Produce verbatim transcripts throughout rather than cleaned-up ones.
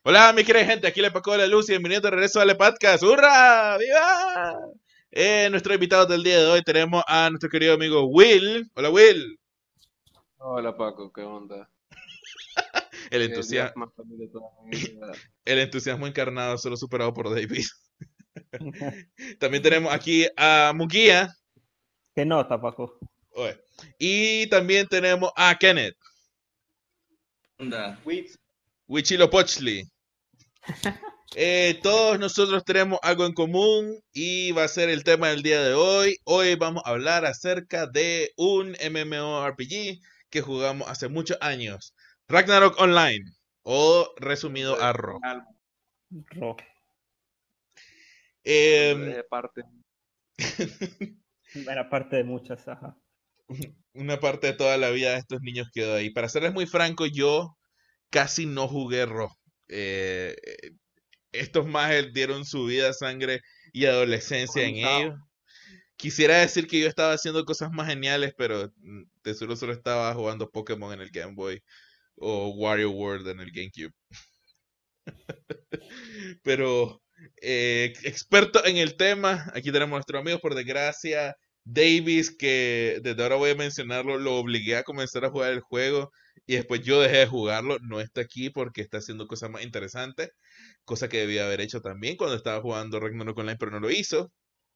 Hola, mi querida gente, aquí le Paco de la Luz y bienvenido de regreso al podcast. ¡Hurra! ¡Viva! Eh, nuestro invitado del día de hoy tenemos a nuestro querido amigo Will. Hola, Will. Hola Paco, ¿qué onda? El El día entusiasmo, más feliz de toda mi vida. el entusiasmo encarnado, solo superado por David. También tenemos aquí a Mukia. ¿Qué nota, Paco? Oye. Y también tenemos a Kenneth. Onda. Wits, Huichilopochtli. Eh, todos nosotros tenemos algo en común y va a ser el tema del día de hoy. Hoy vamos a hablar acerca de un MMORPG que jugamos hace muchos años. Ragnarok Online, o resumido a R O. Ro. Eh, de parte. Era parte de muchas, ajá. una parte de toda la vida de estos niños quedó ahí. Para serles muy franco, yo casi no jugué R O. Eh, estos majes dieron su vida, sangre y adolescencia en ello. Quisiera decir que yo estaba haciendo cosas más geniales, pero de seguro solo estaba jugando Pokémon en el Game Boy o Wario World en el GameCube. Pero eh, experto en el tema, aquí tenemos a nuestros amigos, por desgracia, Davis, que desde ahora voy a mencionarlo, lo obligué a comenzar a jugar el juego y después yo dejé de jugarlo. No está aquí porque está haciendo cosas más interesantes, cosa que debía haber hecho también cuando estaba jugando Ragnarok Online, pero no lo hizo.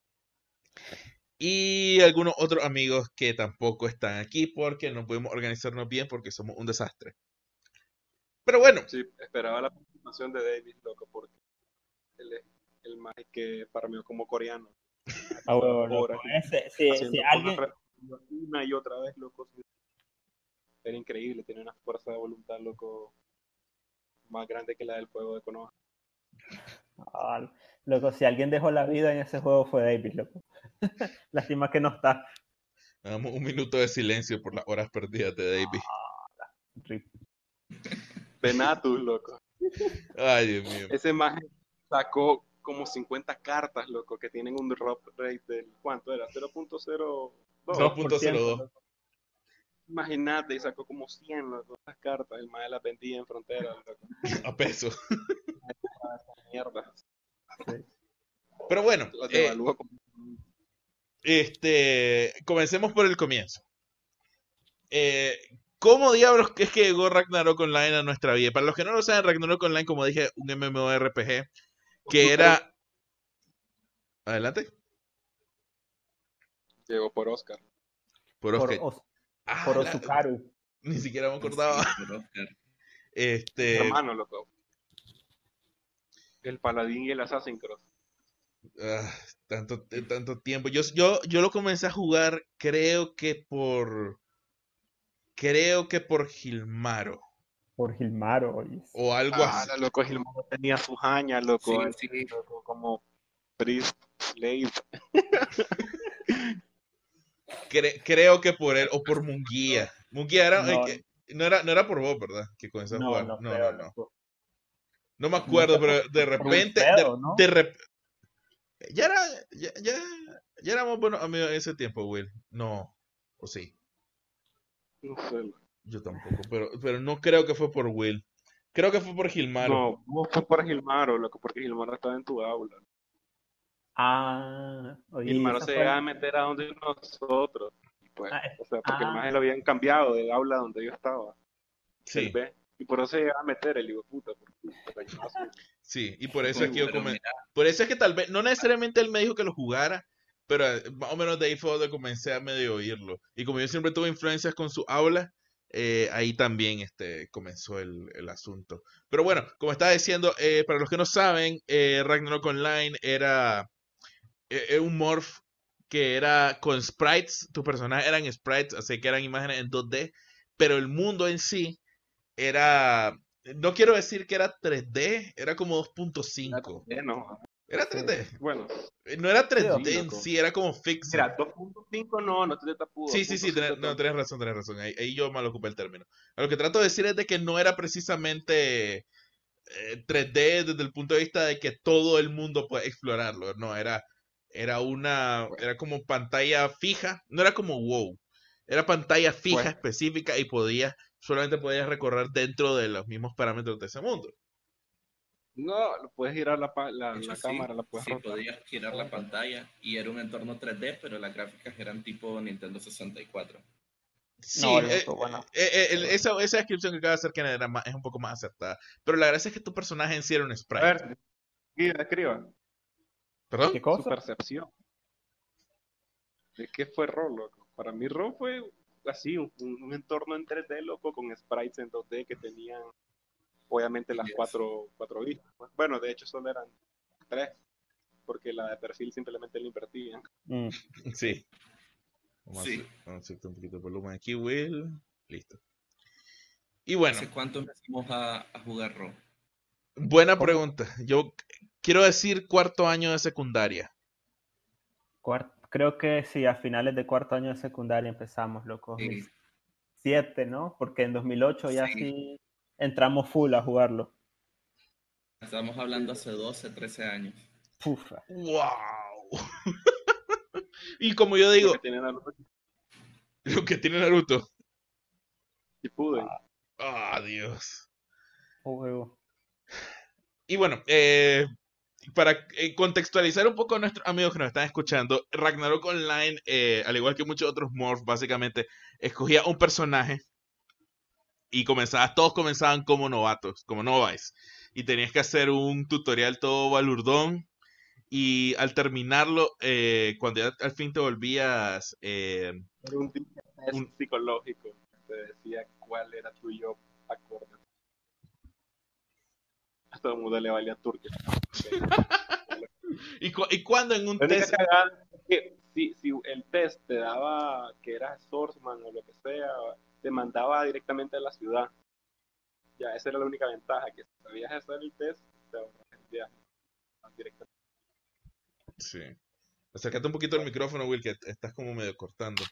Y algunos otros amigos que tampoco están aquí porque no podemos organizarnos bien porque somos un desastre. Pero bueno. Sí, esperaba la participación de David, loco, porque él es el más que farmeó como coreano. Ah, bueno, loco. Ese, si, si alguien... Una y otra vez, loco. Era increíble, tiene una fuerza de voluntad, loco, más grande que la del juego de Konoha. Ah, loco, si alguien dejó la vida en ese juego fue David, loco. Lástima que no está. Damos un minuto de silencio por las horas perdidas de David. Ah, rip. Venatus, loco. Ay, Dios mío. Ese más sacó como cincuenta cartas, loco, que tienen un drop rate del, ¿cuánto era? cero punto cero dos. dos punto cero dos. Imagínate, y sacó como cien, loco, esas cartas. El más las vendía en frontera, loco. A peso. Mierda. Sí. Pero bueno, Las eh, devalúa como... este, comencemos por el comienzo. Eh, ¿Cómo diablos es que llegó Ragnarok Online a nuestra vida? Para los que no lo saben, Ragnarok Online, como dije, un MMORPG que era... Adelante. Llegó por Oscar. Por Por, Oscar. Os- Ah, por la- Osukaru. Ni siquiera me acordaba. Sí, por Oscar. Este, Hermano, loco. El paladín y el Assassin Cross. ah, tanto, eh, tanto tiempo. Yo, yo, yo lo comencé a jugar, creo que por... Creo que por Gilmaro. Por Gilmaro. oye. O algo Ah, así. la loco, Gilmar tenía sus hañas, loco. Sí, sí. Loco, como Priest, Slave. Cre- creo que por él, o por Munguía. Munguía era, No, eh, que- no era, no era por vos, ¿verdad? Que comenzó a no, jugar. no, No, creo, no, no. loco. No me No acuerdo, sé, pero de por repente, Wilfredo, de, ¿no? de rep- ya era, ya, ya, ya éramos buenos amigos en ese tiempo, Will. No, o sí, No sé, loco. yo tampoco, pero, pero no creo que fue por Will. Creo que fue por Gilmaro. No, vos fue por Gilmaro, loco, porque Gilmaro estaba en tu aula. Ah, oye, Gilmaro esa se fue- iba a meter a donde nosotros. Y pues, Ah, es- o sea, porque el ah. maje lo habían cambiado del aula donde yo estaba. Sí, El B. Y por eso se iba a meter el hijo de puta. Porque, porque yo no sé. sí, y por eso es que yo Pero comencé. mira, Por eso es que tal vez, no necesariamente él me dijo que lo jugara, pero eh, más o menos de ahí fue donde comencé a medio oírlo. Y como yo siempre tuve influencias con su aula, eh, ahí también este, comenzó el, el asunto. Pero bueno, como estaba diciendo, eh, para los que no saben, eh, Ragnarok Online era, eh, era un morph que era con sprites, tus personajes eran sprites, así que eran imágenes en dos D, pero el mundo en sí era, no quiero decir que era tres D, era como dos punto cinco. Eh, no. Era tres D. Bueno, No era tres D Sí, en loco. sí, era como fixed. mira, dos punto cinco no, no te tapudo. Sí, sí, sí, tenés, no, tenés razón, tenés razón. Ahí, ahí yo mal ocupé el término. A lo que trato de decir es de que no era precisamente eh, tres D desde el punto de vista de que todo el mundo puede explorarlo. No, era, era una, Bueno. era como pantalla fija. No era como WoW. Era pantalla fija Bueno. específica y podías, solamente podías recorrer dentro de los mismos parámetros de ese mundo. No, lo puedes girar la, pa- la, De hecho, la sí, cámara, la puedes sí rotar. podías girar la pantalla y era un entorno tres D, pero las gráficas eran tipo Nintendo sesenta y cuatro. Sí, No, eh, loco, bueno. eh, eh, el- esa, esa descripción que acaba de hacer Kenneth era más- es un poco más acertada. Pero la gracia es que tu personaje en sí era un A sprite. ver, escriba, escriba. ¿Perdón? ¿Qué Su cosa? percepción. ¿De qué fue Ro, loco? Para mí Ro fue así, un, un entorno en tres D, loco, con sprites en dos D que tenían, obviamente, las Yes. cuatro, cuatro vistas. Bueno, de hecho solo eran tres, porque la de perfil simplemente la invertían. Mm. Sí. Vamos, Sí. a, hacer, vamos a hacerte un poquito de volumen aquí, Will. Listo. Y bueno, ¿Hace cuánto empezamos a, a jugar Ro? buena ¿Cómo? pregunta. Yo quiero decir cuarto año de secundaria. Cuart- Creo que sí, a finales de cuarto año de secundaria empezamos, loco. Sí, dos mil siete, ¿no? Porque en dos mil ocho ya Sí. sí entramos full a jugarlo. estamos hablando hace doce, trece años. Pufa. ¡Wow! Y como yo Lo digo, que tienen a los lo que tiene Naruto. Shippuden. ¡Ah, Dios! Juego. Y bueno, eh, para eh, contextualizar un poco a nuestros amigos que nos están escuchando, Ragnarok Online, eh, al igual que muchos otros morphs, básicamente escogía un personaje y comenzabas, todos comenzaban como novatos, como novice. Y tenías que hacer un tutorial todo balurdón. Y al terminarlo, eh, cuando ya al fin te volvías eh, Era un test un- psicológico. Te decía cuál era tu yo acorde. A todo el mundo le valía turque. y, cu- y cuando en un La única test, cagada es que si, si el test te daba que eras Swordsman o lo que sea, te mandaba directamente a la ciudad. Ya, esa era la única ventaja, que si sabías hacer el test, te ahorras el viaje directamente. sí. Acércate un poquito al micrófono, Will, que te estás como medio cortando.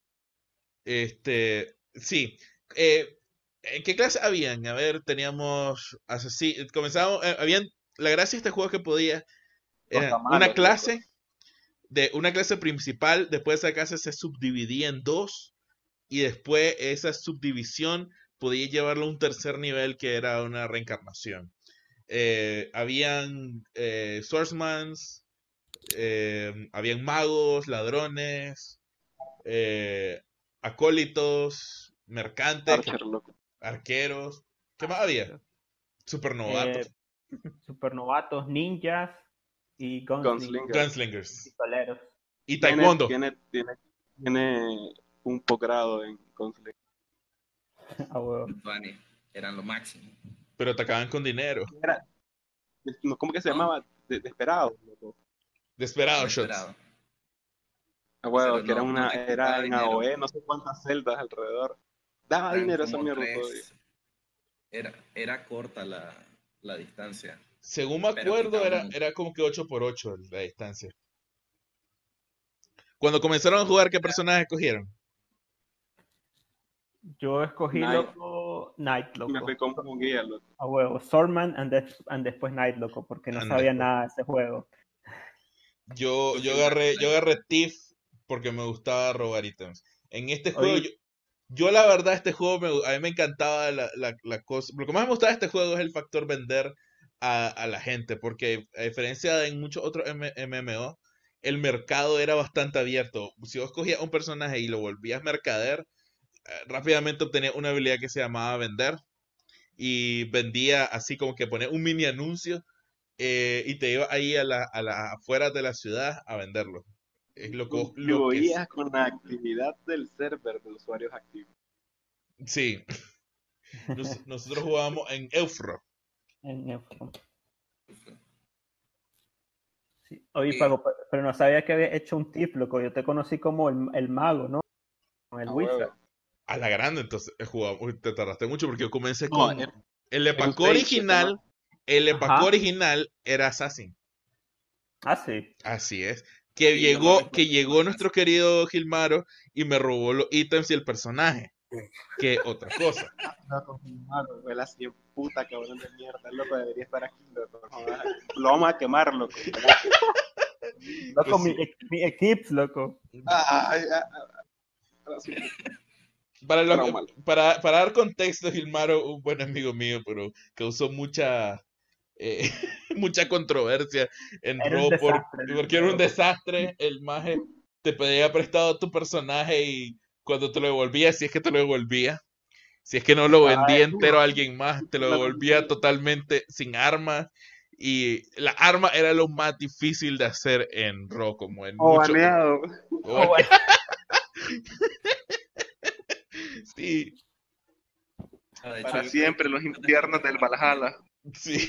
Este, sí. Eh, ¿en qué clase habían? A ver, teníamos así, comenzábamos, eh, habían, la gracia de este juego es que podía, era Cosa una mala, clase, de una clase principal, después esa clase se subdividía en dos, y después esa subdivisión podía llevarlo a un tercer nivel que era una reencarnación. Eh, habían eh, swordsmans, eh, habían magos, ladrones, eh, acólitos, mercantes, Archer, loco. arqueros. ¿Qué más había? Supernovatos, Eh, supernovatos, ninjas y gunslingers. Gunslinger. gunslingers Pistoleros. y Tiene, taekwondo. tiene, tiene, tiene un posgrado en Gunslinger. A huevo. Bunny, eran lo máximo. Pero atacaban con dinero. Era, no, ¿cómo que se Ah. llamaba? De- Desperado, loco. Desperado shots. Inesperado. Ah, bueno, Pero que era no- una, no te era costaba en dinero. A O E, no sé cuántas celdas alrededor. Daba Eran dinero esa como mierda tres. todavía. Era, era corta la, la distancia. Según me Pero acuerdo, quitaba era, mucho. era como que ocho por ocho la distancia. Cuando comenzaron a jugar, ¿qué personajes escogieron? Yo escogí Knight. loco Knight, Me loco. fui con un guía, loco. A huevo. Swordman and, des- and después Knight, loco, porque no And sabía después. nada de ese juego. Yo, Cogí yo agarré, Black yo Knight. agarré Thief porque me gustaba robar ítems. En este juego, Oye, yo, yo la verdad, este juego, me- a mí me encantaba la, la, la cosa. Lo que más me gustaba de este juego es el factor vender a, a la gente, porque a diferencia de en muchos otros M- MMO, el mercado era bastante abierto. Si vos cogías un personaje y lo volvías mercader, eh, rápidamente obtenías una habilidad que se llamaba vender. Y vendía así como que ponía un mini anuncio eh, y te iba ahí a la, a la afuera de la ciudad a venderlo. Es lo, co- lo que es. Contribuías con la actividad del server de usuarios activos. Sí. Nos- nosotros jugábamos en Eufro. en Neutron. Sí. Oye, Sí. Pago, pe- pero no sabía que había hecho un tip, loco. Yo te conocí como el, el mago, ¿no? Con el Ah, wizard. huevo. A la grande, entonces he jugado. Uy, te tardaste mucho porque yo comencé No, con el- el el Epaco Sage, original. ese El Epaco Ajá. original era Assassin. Ah, sí. Así es. Que Sí, yo lo llegó, recuerdo que como llegó Assassin. nuestro querido Gilmaro y me robó los ítems y el personaje. Que otra cosa. Loco, malo, él así en puta cabrón de mierda, loco, debería estar aquí, loco. Joder. Lo vamos a quemar, loco. Loco, Pues mi, sí. e- mi equips, loco. Ay, ay, ay, así, Para, lo- trauma. para, para dar contexto, Gilmaro, un buen amigo mío, pero causó mucha eh, mucha controversia en Era un Raw por, desastre, ¿no? porque era un desastre. El maje te pedía prestado tu personaje y cuando te lo devolvía, si es que te lo devolvía, si es que no lo vendía entero a alguien más, te lo devolvía totalmente sin armas. Y la arma era lo más difícil de hacer en Raw, como en O mucho. baneado. Oh, bueno. Sí, Ah, de hecho, Para yo siempre creo los que- infiernos del Valhalla. sí.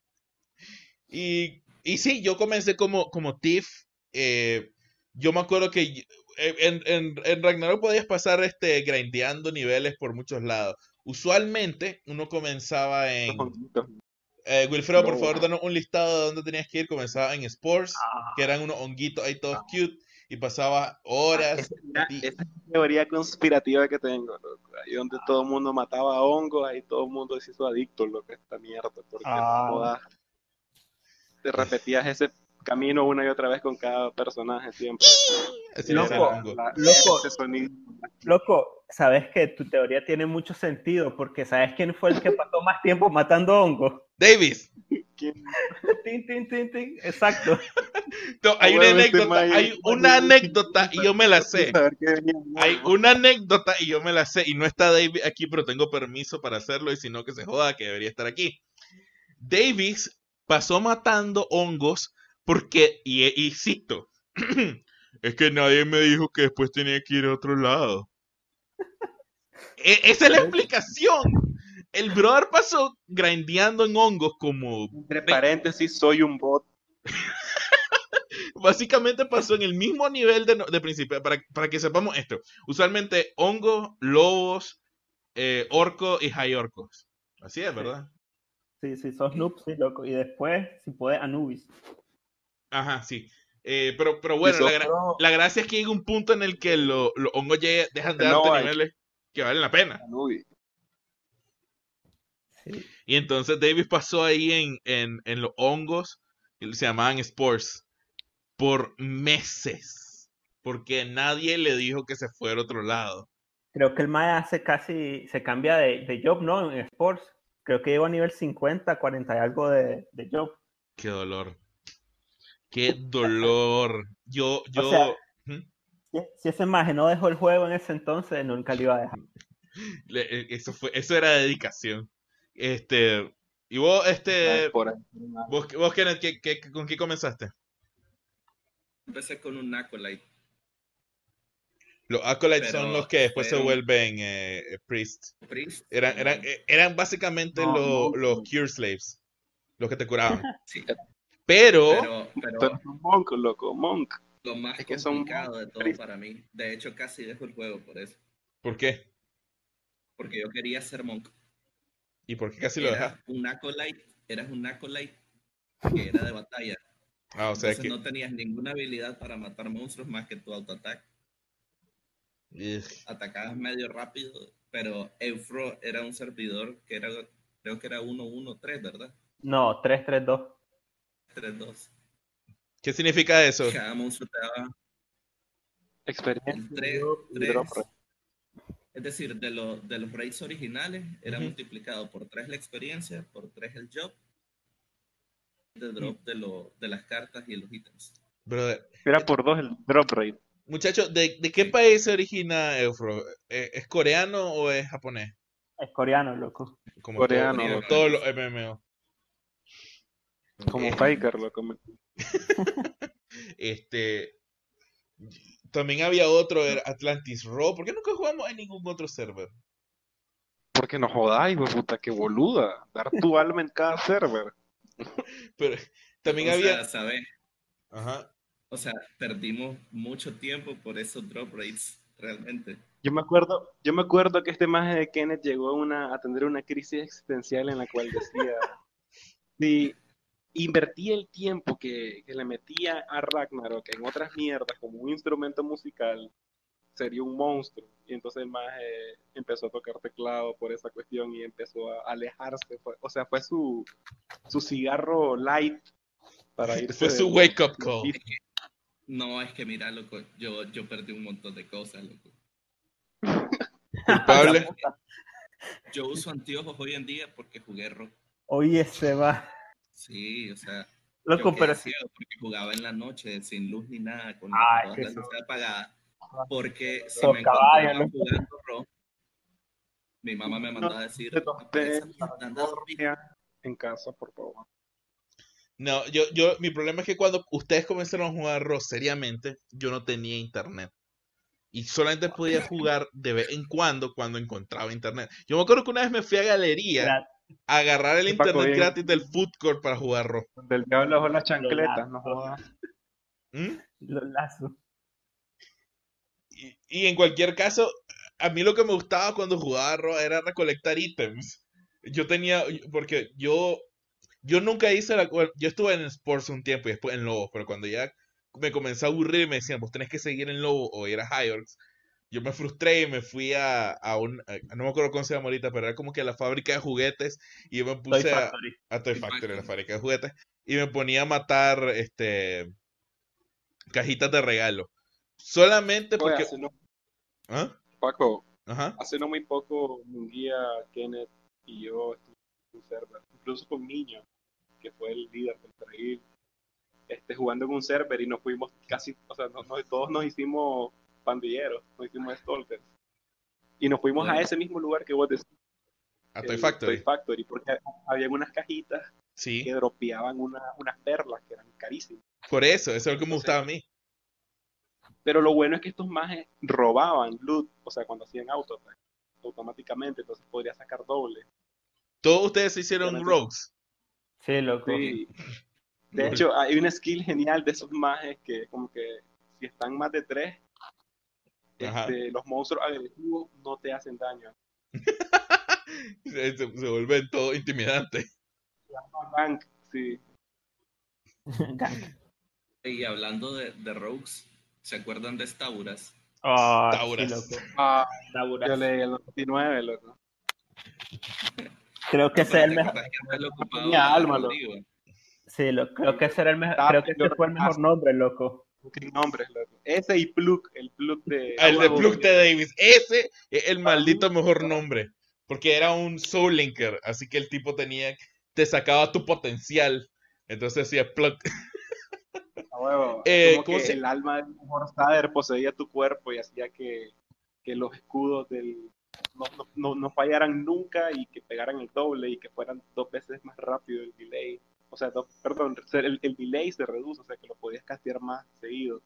Y, y sí, yo comencé como, como Tiff. eh, yo me acuerdo que y- eh, en, en, en Ragnarok podías pasar este, grindeando niveles por muchos lados. Usualmente uno comenzaba en... Los honguitos. Eh, Wilfredo, por No. favor, danos un listado de dónde tenías que ir. Comenzaba en Sports, Ah, que eran unos honguitos ahí todos cute, y pasaba horas. Esa, mira, y- esa es la teoría conspirativa que tengo, loco. Ahí donde todo el mundo mataba hongos, ahí todo el mundo se hizo adicto, loco, a esta mierda. Porque Ah. no jodas. Te repetías ese camino una y otra vez con cada personaje siempre. así Loco, decía el hongo. La- loco. ese sonido. Loco, sabes que tu teoría tiene mucho sentido porque ¿sabes quién fue el que pasó más tiempo matando hongos? Davis, ¿Quién? Tin, tin, tin, tin. Exacto. no, hay una Huevo, este anécdota, maje- hay una anécdota y yo me la sé. Saber que venía un Hay hongo. una anécdota y yo me la sé. Y no está Davis aquí, pero tengo permiso para hacerlo. Y si no, que se joda, que debería estar aquí. Davis pasó matando hongos porque, y, y cito, es que nadie me dijo que después tenía que ir a otro lado. E- esa es la explicación. El brother pasó grindeando en hongos como... Entre paréntesis, soy un bot. Básicamente pasó en el mismo nivel de, no- de principio. Para, para que sepamos esto. Usualmente hongos, lobos, eh, orcos y high orcos. Así es, ¿verdad? Sí, sí, sos noob, sí, loco. Y después, si puedes, Anubis. Ajá, sí. Eh, pero, pero bueno, Y sos la, gra- pro- la gracia es que llega un punto en el que lo- los hongos llega- dejan de No darte hay. niveles que valen la pena. Anubis. Sí. Y entonces Davis pasó ahí en, en, en los hongos, que se llamaban spores, por meses. Porque nadie le dijo que se fuera a otro lado. Creo que el Mae hace casi, se cambia de, de job, ¿no? En Sports. Creo que llegó a nivel cincuenta, cuarenta y algo de, de job. Qué dolor. Qué dolor. Yo, yo... O sea, ¿Mm? si, si ese Mae no dejó el juego en ese entonces, nunca lo iba a dejar. Le- eh, eso fue, eso era dedicación. Este, y vos, este, Por ahí. vos, vos Kenneth, ¿qué, qué, ¿con qué comenzaste? Empecé con un Acolyte. Los acolytes Pero son los que después se fueron- vuelven eh, eh, priests. Priest, Eran, eran, como- eh, eran básicamente No, los, no, los no. cure slaves, los que te curaban. sí, Pero, pero, pero Pero son monk, loco, monk. lo más es que son complicado de todo Priest. para mí. De hecho, casi dejo el juego por eso. ¿por qué? Porque yo quería ser monk. ¿Y por qué casi lo Eras dejaste? un Acolyte, eras un Acolyte que era de batalla. Ah, o sea Entonces que... no tenías ninguna habilidad para matar monstruos más que tu autoataque. Ugh. Atacabas medio rápido, pero Eufro era un servidor que era, creo que era uno uno tres, ¿verdad? No, tres tres dos. tres dos. ¿Qué significa eso? Cada monstruo te daba Experiencia. el tres, y drop tres. Es decir, de, lo- de los raids originales era Ujú. multiplicado por tres la experiencia, por tres el job, de drop de, lo, de las cartas y los ítems. Brother, Era por dos el drop rate. muchachos, ¿de, de qué Sí. país se origina Eufro? ¿Eh, ¿Es coreano o es japonés? Es coreano, loco. Como, Coreano, todo- como loco. todos los M M O. Como Eh, Faker, loco. Este, también había otro, era Atlantis Raw. ¿Por qué nunca jugamos en ningún otro server? Porque no jodáis, güey, puta, que boluda. Dar tu alma en cada server. Pero también o había... sea, ¿sabes? Ajá. O sea, perdimos mucho tiempo por esos drop rates, realmente. Yo me acuerdo, yo me acuerdo que este maje de Kenneth llegó a, una, a tener una crisis existencial en la cual decía, si invertía el tiempo que, que le metía a Ragnarok en otras mierdas como un instrumento musical, sería un monstruo. Y entonces el maje empezó a tocar teclado por esa cuestión y empezó a alejarse. Fue- o sea, fue su, su cigarro light para irse. Fue su del- wake up del call. vicio. No, es que mira, loco, yo, yo perdí un montón de cosas, loco. Culpable. Yo uso anteojos hoy en día porque jugué rock. Oye, se va. Sí, o sea, Loco, yo pero quedé sí. ciego porque jugaba en la noche sin luz ni nada, con Ay, todas que las eso- luces apagadas, porque si Esos me caballos, encontraba ¿no? jugando rock, mi mamá me mandaba a decir, De apaga usted esa mierda, anda a dormir. en casa, por favor. No, yo, yo, mi problema es que cuando ustedes comenzaron a jugar R O S seriamente, yo no tenía internet. Y solamente podía jugar de vez en cuando cuando encontraba internet. Yo me acuerdo que una vez me fui a galería Gra- a agarrar el Sí, Paco, internet bien. gratis del food court para jugar R O S. Donde el diablo dejó las Los chancletas, no lazos. jodas. ¿Mm? Los lazos. Y, y en cualquier caso, a mí lo que me gustaba cuando jugaba R O S era recolectar ítems. Yo tenía, porque yo, yo nunca hice la, bueno, yo estuve en Sports un tiempo y después en Lobos, pero cuando ya me comencé a aburrir y me decían, vos tenés que seguir en Lobos o ir a High yo me frustré y me fui a, a un, a- no me acuerdo cómo se llama ahorita, pero era como que la fábrica de juguetes y yo me Toy puse a, Factory. a Toy Toy Factory, la Factory. fábrica de juguetes, y me ponía a matar este cajitas de regalo. Solamente Oye, porque... hace no, ¿Ah? Paco, Ajá. hace no muy poco un guía, Kenneth y yo estuvimos en un server, incluso con Niño, que fue el líder del trail, este, jugando en un server y nos fuimos casi, o sea, no- no- todos nos hicimos pandilleros, nos hicimos stalkers. Y nos fuimos a Bueno. ese mismo lugar que vos decís, A Toy el Factory. Toy Factory, porque había unas cajitas Sí. que dropeaban una, unas perlas que eran carísimas. Por eso, eso es lo que me Entonces, gustaba a mí. pero lo bueno es que estos majes robaban loot, o sea, cuando hacían auto automáticamente, entonces podría sacar doble. Todos ustedes se hicieron Obviamente, rogues. Sí, loco. sí. De hecho, hay una skill genial de esos mages que como que si están más de tres, Ajá. este, los monstruos agresivos no te hacen daño. se, se vuelven todo intimidante. Rank, sí. Gank. Y hablando de, de Rogues, ¿se acuerdan de Stauras? Oh, sí, Tauras. loco. Ah, Tauras. yo leí el veintinueve, loco. Creo que No, ese es pero el ¿te mejor. acordás que antes lo ocupaba Tenía alma, loco. Rodrigo? Sí, lo, creo que ese era el mejor. Estaba Creo que ese peor fue el mejor hasta nombre, loco. sin nombres, loco. Ese y Plug, el Plug de Ah, el de Huevo, Plug de Davis. Ese es el Para maldito mí, mejor para- nombre. Porque era un Soul Linker. Así que el tipo tenía. Te sacaba tu potencial. Entonces decía Plug. a huevo. Eh, Como ¿cómo que se- el alma del Horsader poseía tu cuerpo y hacía que, que los escudos del no, no, no, no fallaran nunca y que pegaran el doble y que fueran dos veces más rápido el delay. O sea, dos- perdón, el, el delay se reduce, o sea que lo podías castear más seguido.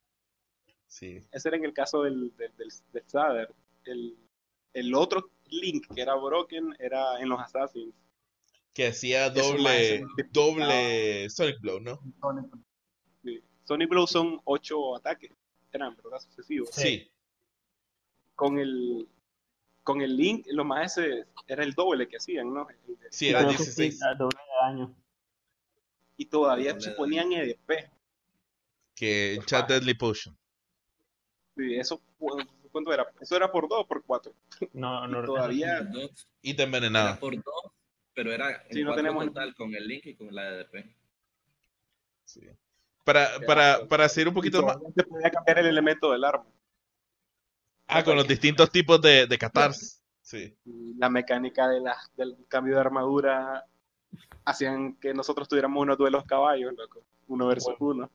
Sí. Ese era en el caso del, del, del, del Sader. El, el otro Link que era broken era en los Assassins. Que hacía Esos más se doble. multiplicaban. Doble Sonic Blow, ¿no? Sí. Sonic Blow son ocho ataques, eran, ¿verdad? Sucesivos. Sí. Con el con el Link, lo más ese era el doble que hacían, ¿no? El- el- Sí, Sí, era creo que sí, dieciséis. a doble de daño. Y todavía Doble se daño. ponían E D P. Que Los Chat pajes. Deadly Potion. Sí, eso, ¿cuánto era? Eso era por dos o por cuatro. No, Y no todavía, Por dos, Y te era envenenaba. por dos, pero era en Sí, no cuatro tenemos- total con el Link y con la E D P. Sí. Para, para, para seguir un y poquito más. todavía se podía cambiar el elemento del arma. Ah, con los distintos tipos de, de catars. Sí. Y la mecánica de la, del cambio de armadura hacían que nosotros tuviéramos unos duelos caballos, loco. Uno versus uno.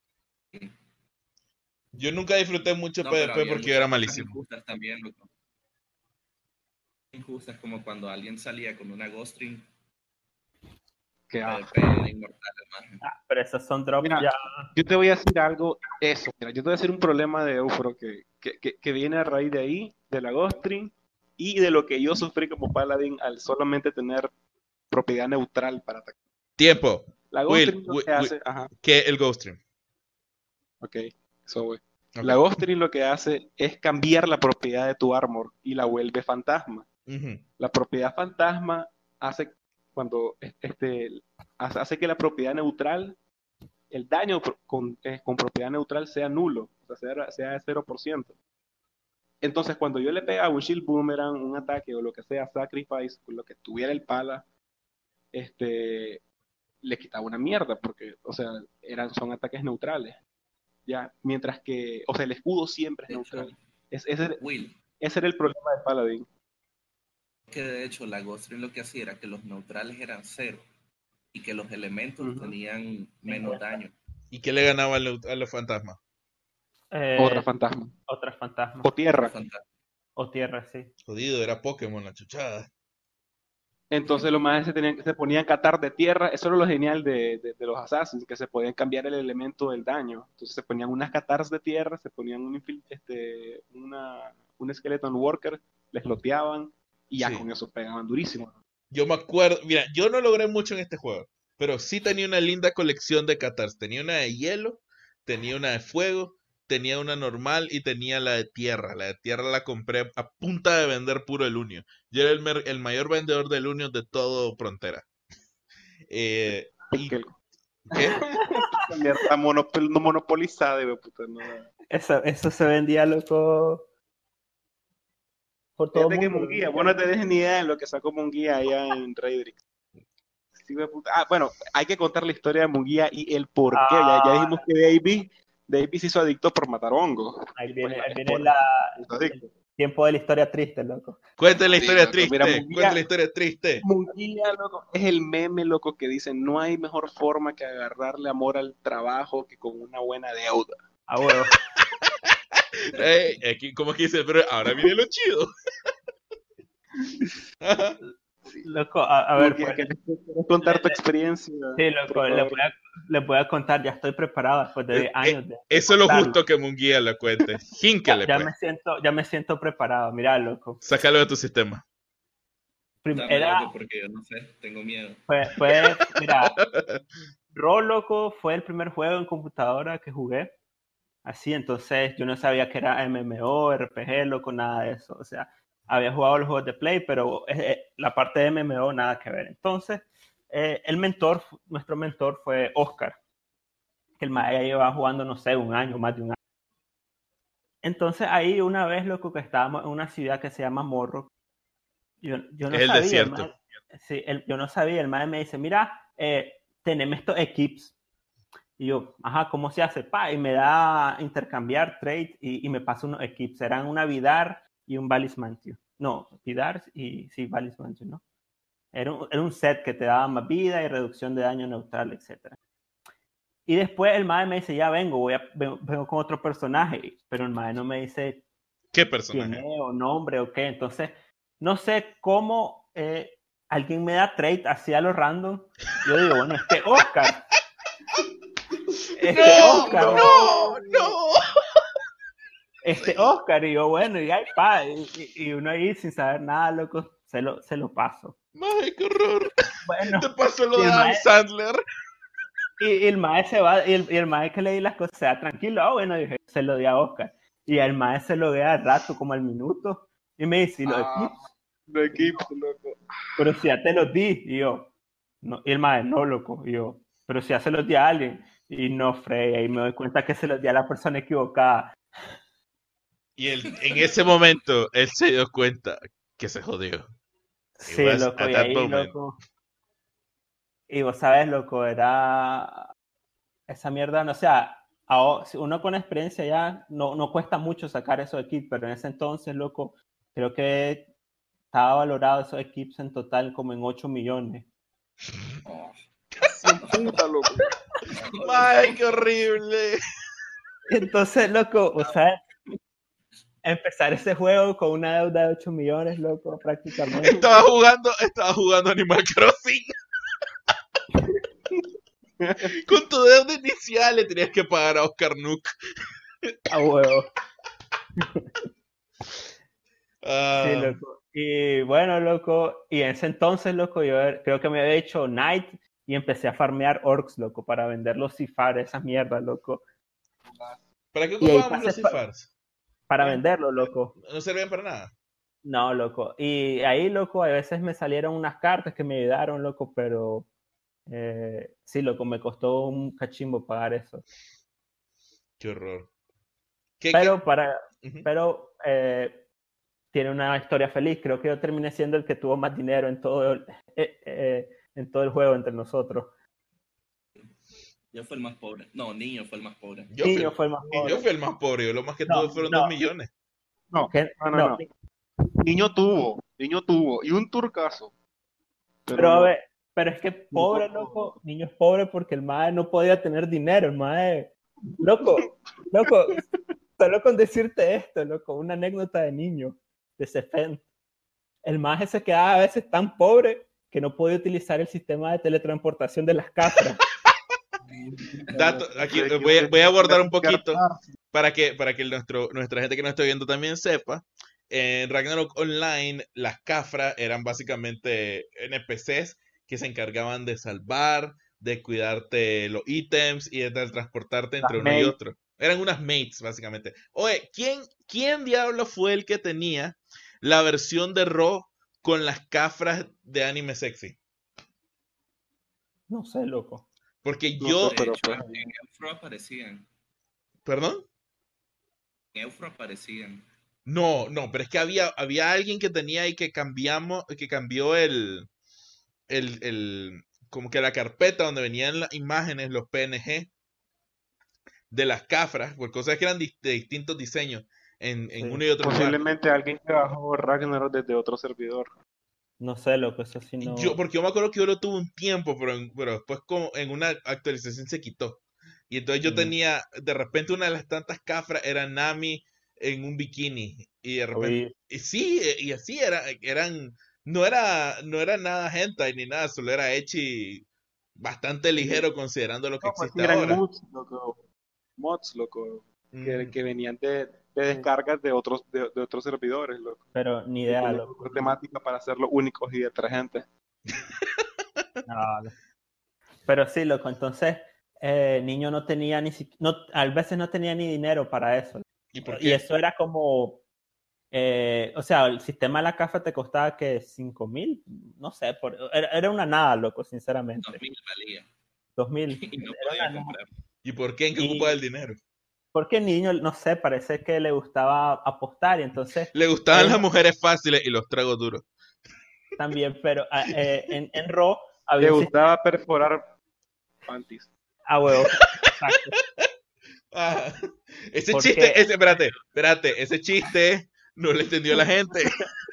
Yo nunca disfruté mucho No, pero P V P había porque yo era muchas cosas malísimo. injustas también, loco. Injustas como cuando alguien salía con una Ghost Ring, Que, P ah. V P era inmortal, hermano. Ah, pero esos son drops Mira, ya. yo te voy a decir algo, eso, mira, yo te voy a decir un problema de Eufro que, que, que, que viene a raíz de ahí, de la Ghostring, y de lo que yo sufrí como Paladin al solamente tener propiedad neutral para atacar. Tiempo. La Will, Ghostring lo Will, que Will. hace, ajá, ¿Qué el Ghost Stream? ok, eso güey. Ok. La Ghostring lo que hace es cambiar la propiedad de tu armor y la vuelve fantasma. Ujú. La propiedad fantasma hace cuando este hace hace que la propiedad neutral, el daño pro- con, eh, con propiedad neutral sea nulo, o sea, sea, sea de cero por ciento. Entonces, cuando yo le pegaba un Shield Boomerang, un ataque o lo que sea, Sacrifice, con lo que tuviera el pala, este, le quitaba una mierda, porque, o sea, eran, son ataques neutrales. Ya, mientras que, o sea, el escudo siempre es De hecho, neutral. Es- ese, Will, ese era el problema del Paladín. que de hecho la Ghost Ring lo que hacía era que los neutrales eran cero. y que los elementos Ujú. tenían menos daño. ¿Y qué le ganaba a los, a los fantasmas? Eh, Otra fantasma. Otras fantasmas. O tierra. Fantástico. O tierra, sí. Jodido, era Pokémon la chuchada. Entonces los más se, tenían, se ponían catar de tierra. Eso era lo genial de, de, de los Assassins, que se podían cambiar el elemento del daño. Entonces se ponían unas catars de tierra, se ponían un, infil- este, una, un skeleton worker, les loteaban y ya Sí. con eso pegaban durísimo. Yo me acuerdo, mira, yo no logré mucho en este juego, pero sí tenía una linda colección de catars. Tenía una de hielo, tenía una de fuego, tenía una normal y tenía la de tierra. La de tierra la compré a punta de vender puro elunio. Yo era el, mer- el mayor vendedor de elunio de todo Frontera. Eh, Ay, y, qué, ¿qué? esta mierda monopol- no monopolizada, hijo de puta, no. Eso, eso se vendía, loco, por todo el Fíjate que mundo. Munguía, vos no tenés ni idea de lo que sacó Munguía allá en Raidrix. Sí, hijo de puta. Ah, bueno, hay que contar la historia de Munguía y el por qué. Ya, ya dijimos que Davey, Davey se hizo adicto por matar hongos. Ahí Pues viene, la ahí viene esposa la, se hizo adicto. el tiempo de la historia triste, loco. Cuente la Sí, historia loco, triste. mira, Munguía- Cuente la historia triste. Munguía, loco, es el meme, loco, que dice, no hay mejor forma que agarrarle amor al trabajo que con una buena deuda. A huevo. Eh, aquí, como que dice, pero ahora viene lo chido. Loco, a, a ver, Munguía, pues, ¿quieres quieres contar tu experiencia? sí, loco, por le favor? voy, a, le voy a contar, ya estoy preparado después de Eh, diez años de Eso es lo contarlo. justo que Munguía lo cuente. Ya, Hínkele, ya pues. me siento, ya me siento preparado, mira, loco. Sácalo de tu sistema. Prim- Dame, Era, loco, porque yo no sé, tengo miedo. fue, fue, mira, Ro, loco, fue el primer juego en computadora que jugué. Así, entonces yo no sabía que era M M O, R P G, loco, nada de eso. O sea, había jugado los juegos de Play, pero eh, eh, la parte de M M O nada que ver. Entonces, eh, el mentor, nuestro mentor fue Oscar, que el maestro ya llevaba jugando, no sé, un año, más de un año. Entonces ahí una vez, loco, que estábamos en una ciudad que se llama Morro, yo, yo no Es el sabía, desierto. el mae- sí, el- yo no sabía, el maestro me dice, mira, eh, tenemos estos equipos. Y yo, ajá, ¿cómo se hace? Pa, y me da intercambiar trade y, y me pasa unos equipos. Eran una Vidar y un Valis Mantio. No, Vidar y sí, Valis Mantio, ¿no? Era un, era un set que te daba más vida y reducción de daño neutral, etcétera. Y después el mae me dice, ya vengo, voy a, vengo, vengo con otro personaje. Pero el mae no me dice ¿Qué quién personaje? es o nombre o qué. Entonces, no sé cómo eh, alguien me da trade así a lo random. Yo digo, bueno, este Oscar. Este ¡No! Oscar. ¡No! ¡No! Este Oscar. Y yo, bueno, y ahí pa. Y, y- y uno ahí sin saber nada, loco, se lo, se lo paso. ¡Ay, qué horror! Bueno, Te pasó lo y de el Adam mae- Sandler. y, y el mae se va, y el, y el mae que le di las cosas, se da tranquilo. Ah, bueno, dije, se lo di a Oscar. Y el mae se lo ve al rato, como al minuto. Y me dice, ¿y los Ah, equipos? los equipos, loco. Pero si ya te los di. Y yo, no, y el mae, no, loco. Y yo, pero si ya se los di a alguien. Y no, Frey, ahí me doy cuenta que se los di a la persona equivocada. Y él, en ese momento, él se dio cuenta que se jodió. Sí, was loco, at y that ahí, moment. loco. Y vos sabes, loco, era esa mierda, no, o sea, ahora, si uno con experiencia ya no, no cuesta mucho sacar esos equipos, pero en ese entonces, loco, creo que estaba valorado esos equipos en total como en ocho millones. Oh, Cien puta, loco. ¡Ay, qué horrible! Entonces, loco, o sea, empezar ese juego con una deuda de ocho millones, loco, prácticamente. Estaba jugando, estaba jugando Animal Crossing. Con tu deuda inicial le tenías que pagar a Oscar Nook. A huevo. Ah, Sí, loco. Y bueno, loco, y en ese entonces, loco, yo creo que me había hecho Knight y empecé a farmear orcs, loco, para vender los Cifar, esas mierdas, loco. ¿Para qué Y ahí ocupábamos los pasé pa- Cifars? Para Eh, venderlo, loco. No servían para nada. No, loco. Y ahí, loco, a veces me salieron unas cartas que me ayudaron, loco, pero eh, sí, loco, me costó un cachimbo pagar eso. Qué horror. ¿Qué, Pero para, qué? Ujú. pero eh, tiene una historia feliz. Creo que yo terminé siendo el que tuvo más dinero en todo el, eh, eh, en todo el juego entre nosotros. yo fui el más pobre. No, niño fue el más pobre. Yo, Niño fui, fue el más y pobre. yo fui el más pobre. Yo lo más que No, tuve fueron no. dos millones. No, Que- no, no, no, no. Niño tuvo, niño tuvo. Y un turcazo. Pero a no. ver, Pero es que pobre, loco, niño es pobre porque el mae no podía tener dinero, el mae, loco, loco, solo con decirte esto, loco, una anécdota de niño, de Sefen. El mae se quedaba a veces tan pobre que no podía utilizar el sistema de teletransportación de las cafras. Dato, aquí voy, a- voy a abordar un poquito para que, para que nuestro, nuestra gente que nos está viendo también sepa. En Ragnarok Online, las cafras eran básicamente N P Cs que se encargaban de salvar, de cuidarte los ítems y de transportarte entre Las uno y mates. otro. Eran unas mates, básicamente. Oye, ¿quién, quién diablo fue el que tenía la versión de Raw con las cafras de anime sexy? No sé, loco. Porque No yo... sé, pero De hecho, pues, en Eufro aparecían. ¿Perdón? En Eufro aparecían. No, no, pero es que había, había alguien que tenía y que cambiamos, que cambió el, el, el, como que la carpeta donde venían las imágenes, los P N G de las cafras, por cosas que eran di- de distintos diseños en, en Sí. uno y otro lugar. posiblemente alguien que bajó Ragnarok desde otro servidor. No sé, loco, eso sí Y no. Yo, porque yo me acuerdo que yo lo tuve un tiempo, pero, en- pero después como en una actualización se quitó. Y entonces yo Mm. tenía, de repente una de las tantas cafras era Nami en un bikini. Y de repente, Oí, y sí, eh, y así era, eran, no era, no era nada hentai ni nada, solo era ecchi bastante ligero considerando lo que No, pues sí, existe eran ahora. mods, loco. Mods, loco. Que, Mm. que venían de, de descargas de otros, de, de otros servidores, loco. pero ni Que idea, tenían loco. otra temática para hacerlo únicos y detergentes. No, loco. Pero sí, loco, entonces, eh, niño no tenía ni siquiera, no, a veces no tenía ni dinero para eso. ¿Y por Y qué? eso era como, eh, o sea, el sistema de la café te costaba que cinco mil, no sé, por, era, era una nada, loco, sinceramente. dos mil valía. Dos mil. Y no Era podía una nada. comprar. ¿Y por qué? ¿En qué Y- ocupaba el dinero? Porque el niño, no sé, parece que le gustaba apostar y entonces Le gustaban él las mujeres fáciles y los tragos duros. también, pero ah, eh, en, en Raw había Le un sistema, gustaba perforar panties. ah, huevo, exacto, Ah, ese porque chiste, ese, espérate, espérate, ese chiste no le entendió la gente.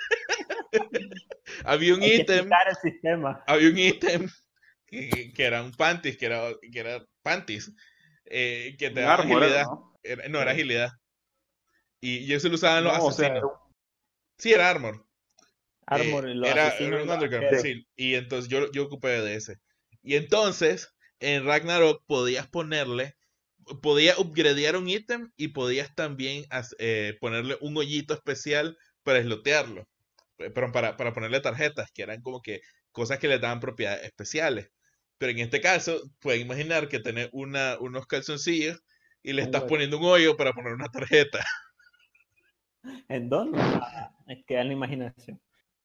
Había un hay que ítem, explicar el sistema. había un ítem que, que era un panties, que era, que era panties, eh, que te Un daba armor, agilidad. ¿no? Era- no, era agilidad. Y, y eso lo usaban los No, o sea, asesinos. era un- Sí, era armor. Armor Eh, y los era, asesinos era y un los underground, arqueros. sí. Y entonces yo, yo ocupé de ese. Y entonces, en Ragnarok podías ponerle, podías upgradear un ítem y podías también as- eh, ponerle un hoyito especial para eslotearlo. Eh, Pero para, para ponerle tarjetas, que eran como que cosas que le daban propiedades especiales. Pero en este caso, pueden imaginar que tenés una, unos calzoncillos y le Un estás hueco. poniendo un hoyo para poner una tarjeta. ¿En dónde? Ah, es que en la imaginación.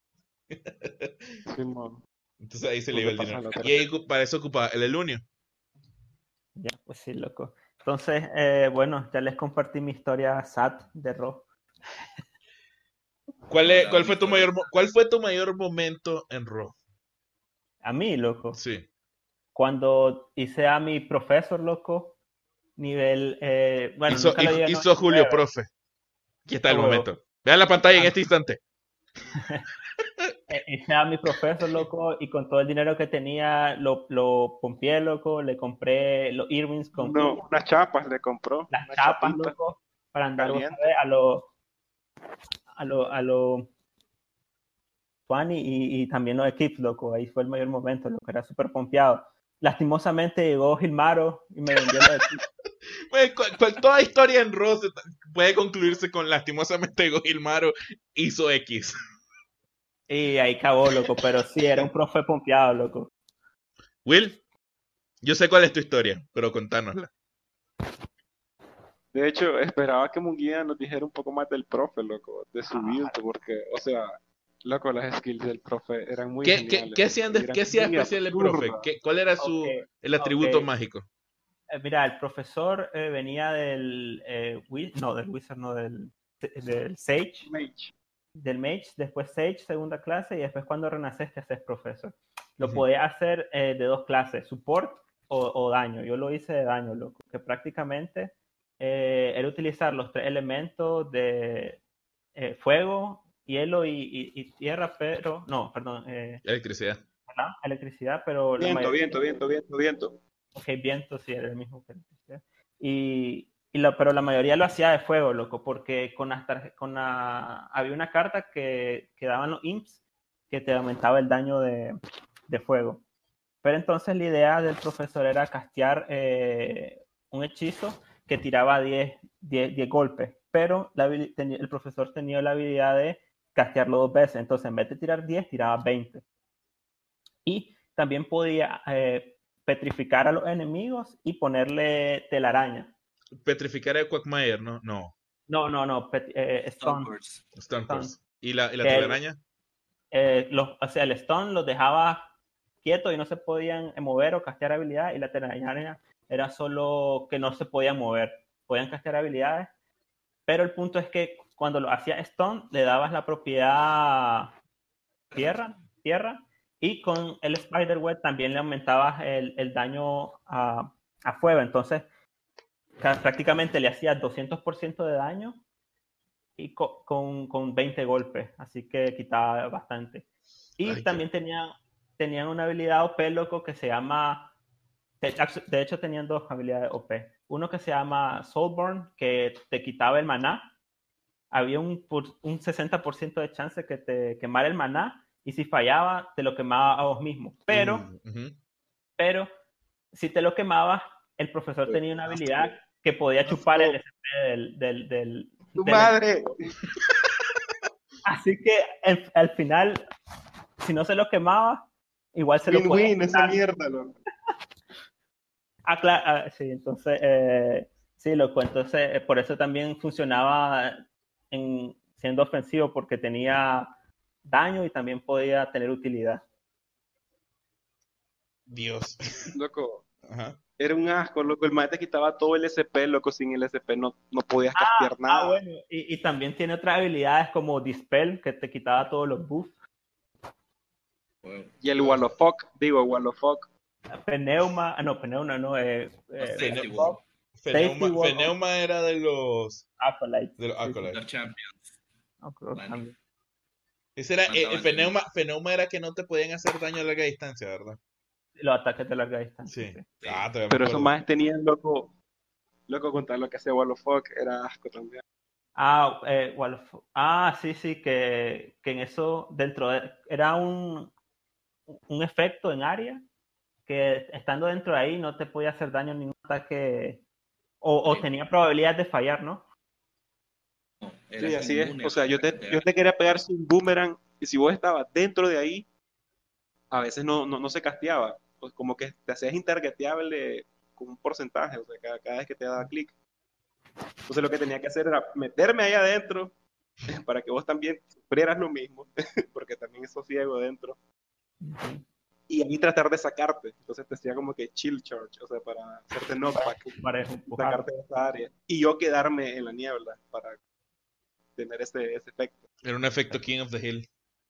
Simón. Entonces ahí se le Tú iba le el pasas dinero. la Y ahí ocu- para eso ocupaba el elunio. Ya, pues sí, loco. Entonces, eh, bueno, ya les compartí mi historia sad de Raw. ¿Cuál, es- Ahora cuál una fue tu historia. mayor, mo- cuál fue tu mayor momento en Raw? A mí, loco. Sí. Cuando hice a mi profesor, loco, nivel, eh, bueno, hizo, nunca lo hizo, llegué a hizo Julio noventa y nueve. Profe. Aquí está A el huevo. momento. Vean la pantalla en Ah, este instante. Eh, hice a mi profesor, loco, y con todo el dinero que tenía, lo, lo pompié, loco, le compré los earrings con No, unas chapas le compró. las Unas chapas, chapitas loco, para andar, vos calientes. sabés, a lo, a lo, a lo funny y, y también los equipos, loco. Ahí fue el mayor momento, loco, era súper pompeado. Lastimosamente llegó Gilmaro y me vendió los equipos. Pues, cu- cu- toda historia en Raw se- puede concluirse con lastimosamente Gilmaro hizo X. Y ahí acabó, loco, pero sí, era un profe pompeado, loco. Will, yo sé cuál es tu historia, pero contánosla. De hecho, esperaba que Munguía nos dijera un poco más del profe, loco, de su Ah. build, porque, o sea, loco, las skills del profe eran muy ¿Qué, qué, geniales. qué hacían de- Eran qué hacía muy especial el profe? absurdas. ¿Qué- ¿Cuál era su, Ok, el atributo ok. mágico? Eh, mira, el profesor eh, venía del, eh, Wi- no, del Wizard, no, del, del Sage, Mage. del Mage, después Sage, segunda clase, y después cuando renaces te haces profesor. Lo Ujú. podía hacer eh, de dos clases, support o, o daño. Yo lo hice de daño, loco, que prácticamente eh, era utilizar los tres elementos de eh, fuego, hielo y, y- y tierra, pero, no, perdón, eh, Electricidad. ¿verdad? Electricidad, pero la Viento, mayoría... viento, viento, viento, viento. Ok, viento sí era el mismo que electricidad. Y, y la, pero la mayoría lo hacía de fuego, loco, porque con las tarje- con la, había una carta que, que daban los imps que te aumentaba el daño de, de fuego. Pero entonces la idea del profesor era castear eh, un hechizo que tiraba diez, diez, diez golpes, pero la, tenía, el profesor tenía la habilidad de castearlo dos veces, entonces en vez de tirar diez, tiraba veinte. Y también podía eh, petrificar a los enemigos y ponerle telaraña. Petrificar a Quagmire, ¿no? No. No, no, no, pet, eh, stun. Stonecurse. Stun Stun. Curse. ¿Y la, y la Que el- telaraña? Eh, los, o sea, el stun los dejaba quietos y no se podían mover o castear habilidades, y la telaraña era solo que no se podían mover. Podían castear habilidades, pero el punto es que cuando lo hacía stun, le dabas la propiedad tierra, tierra, y con el Spiderweb también le aumentabas el, el daño a, a fuego. Entonces, ca- prácticamente le hacías doscientos por ciento de daño y co- con, con veinte golpes, así que quitaba bastante. Y Ay, qué- también tenían, tenían una habilidad O P, loco, que se llama... De, de hecho, tenían dos habilidades O P. Uno que se llama Soulborn, que te quitaba el maná. Había un, por- un sesenta por ciento de chance que te quemara el maná, y si fallaba, te lo quemaba a vos mismo. Pero, Uh, ujú. pero, si te lo quemabas, el profesor tenía una habilidad que podía chupar el S P del... del, del, ¡Tu del- madre! Así que el- al final, si no se lo quemaba, igual se lo podía Win-win, esa quitar. mierda, loco. Ah, claro, ah, sí, entonces, eh, sí, loco, entonces, eh, por eso también funcionaba en, siendo ofensivo, porque tenía daño y también podía tener utilidad. Dios. Loco, Ajá. era un asco, loco. El maestro te quitaba todo el S P, loco. Sin el S P no, no podías castear Ah, nada. bueno, y, y también tiene otras habilidades como Dispel, que te quitaba todos los buffs. Wow. Y el Wall of Fuck, digo, Wall of Fuck. Pneuma, ah, no, Pneuma no, eh, Los eh, Safety Fene- Wall. Feneuma, Safety Wall. Feneuma era de los Acolyte. de los Sí, sí. Acolytes. Los Champions. No, creo que Bueno. también. Ese era, eh, Mataban eh, a Feneuma, Feneuma era que no te podían hacer daño a larga distancia, ¿verdad? Los ataques de larga distancia. Sí. Sí. Sí. Ah, todavía me Pero esos acuerdo. más tenían, loco, loco, contar lo que hacía Wall of Fuck era asco también. Ah, eh, Wall of- ah, sí, sí, que, que en eso dentro de, era un, un efecto en área que estando dentro de ahí no te podía hacer daño en ningún ataque, o, o Sí. tenía probabilidad de fallar, ¿no? No, eras Sí, así es. inmune O sea, a yo los te, ataques de yo área. te quería pegar sin boomerang y si vos estabas dentro de ahí, a veces no, no, no se casteaba. Pues como que te hacías intargeteable con un porcentaje, o sea, cada, cada vez que te daba clic. Entonces lo que tenía que hacer era meterme ahí adentro para que vos también sufrieras lo mismo, porque también eso ciego dentro. Y ahí tratar de sacarte. Entonces te hacía como que chill charge, o sea, para hacerte knockback, Para empujar. sacarte de esa área. Y yo quedarme en la niebla para tener ese, ese efecto. Era un efecto King of the Hill.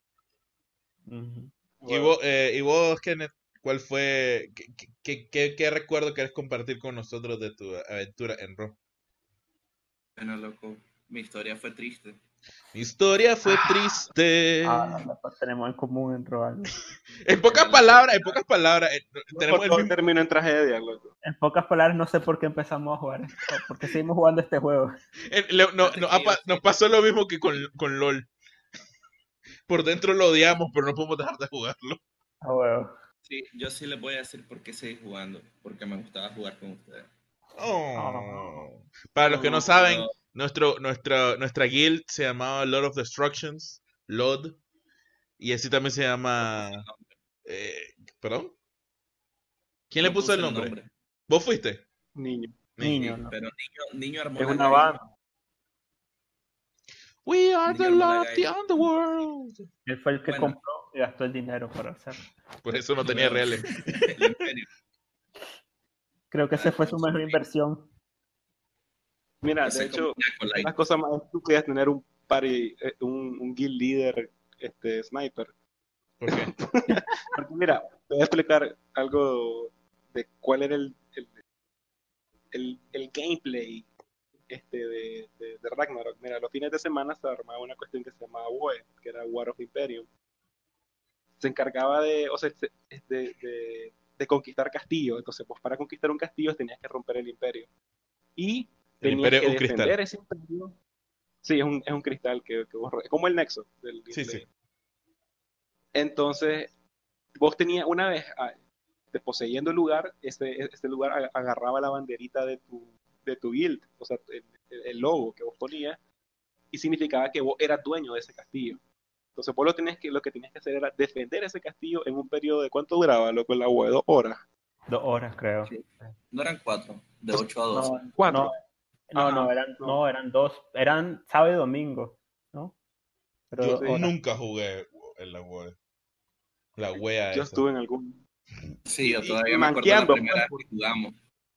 Ujú. Y vos, eh, y vos, Kenneth, ¿cuál fue, qué, qué, qué, qué recuerdo querés compartir con nosotros de tu aventura en Raw? Bueno, loco, mi historia fue triste. Mi historia fue triste. Ah, no, no, tenemos en común en Roal. En pocas Era la- palabras, en pocas palabras, eh, tenemos el Todo mismo... terminó en tragedia, loco. En pocas palabras, no sé por qué empezamos a jugar esto, por qué seguimos jugando este juego. eh, le- no- Antes no, que ha pa- yo- nos pasó lo mismo que con, con LOL. Por dentro lo odiamos, pero no podemos dejar de jugarlo. Ah, huevo. Sí, yo sí les voy a decir por qué seguí jugando. Porque me gustaba jugar con ustedes. Oh. Para los que no saben, nuestro, nuestra, nuestra guild se llamaba Lord of Destructions, L O D, y así también se llama... Eh, ¿Perdón? ¿Quién Yo le puso puse el nombre? ¿Vos fuiste? Niño. Niño, ¿no? Pero niño, niño armó Es la una gaita. banda. We are Niño the armó la lofty gaita. on the world. Él fue el que Bueno. compró y gastó el dinero para hacerlo. Por eso no tenía Bueno, reales. el imperio. Creo que esa fue su mejor inversión. Mira, Ese de hecho, como Acolyte. una cosa más estúpida es tener un party, eh, un, un guild leader este, sniper. ¿Por qué? Porque mira, te voy a explicar algo de cuál era el, el, el, el gameplay este, de, de, de Ragnarok. Mira, los fines de semana se armaba una cuestión que se llamaba W O E, que era War of Imperium. se encargaba de, o sea, de, de, de conquistar castillos. Entonces, pues para conquistar un castillo tenías que romper el imperio. Y El tenías imperio que es un defender cristal. ese imperio. Sí, es un, es un cristal que, que vos, es como el nexo del Sí, gameplay. sí. Entonces, vos tenías una vez ah, te poseyendo el lugar, ese, ese lugar ag- agarraba la banderita de tu, de tu guild, o sea, el, el- el logo que vos ponías, y significaba que vos eras dueño de ese castillo. Entonces, vos lo, tenías que, lo que tenías que hacer era defender ese castillo en un periodo de ¿cuánto duraba? Loco, la web, dos horas. Dos horas, creo. Sí. No eran cuatro, de Entonces, ocho a doce. No, Cuatro. no, no, no, Ajá, eran, no. no, eran dos. Eran sábado y domingo, ¿no? Pero Yo dos Sí. horas. nunca jugué en la web. La wea Yo esa. estuve en algún... Sí, yo y- todavía y me acuerdo de la manqueando, primera pues, vez que jugamos.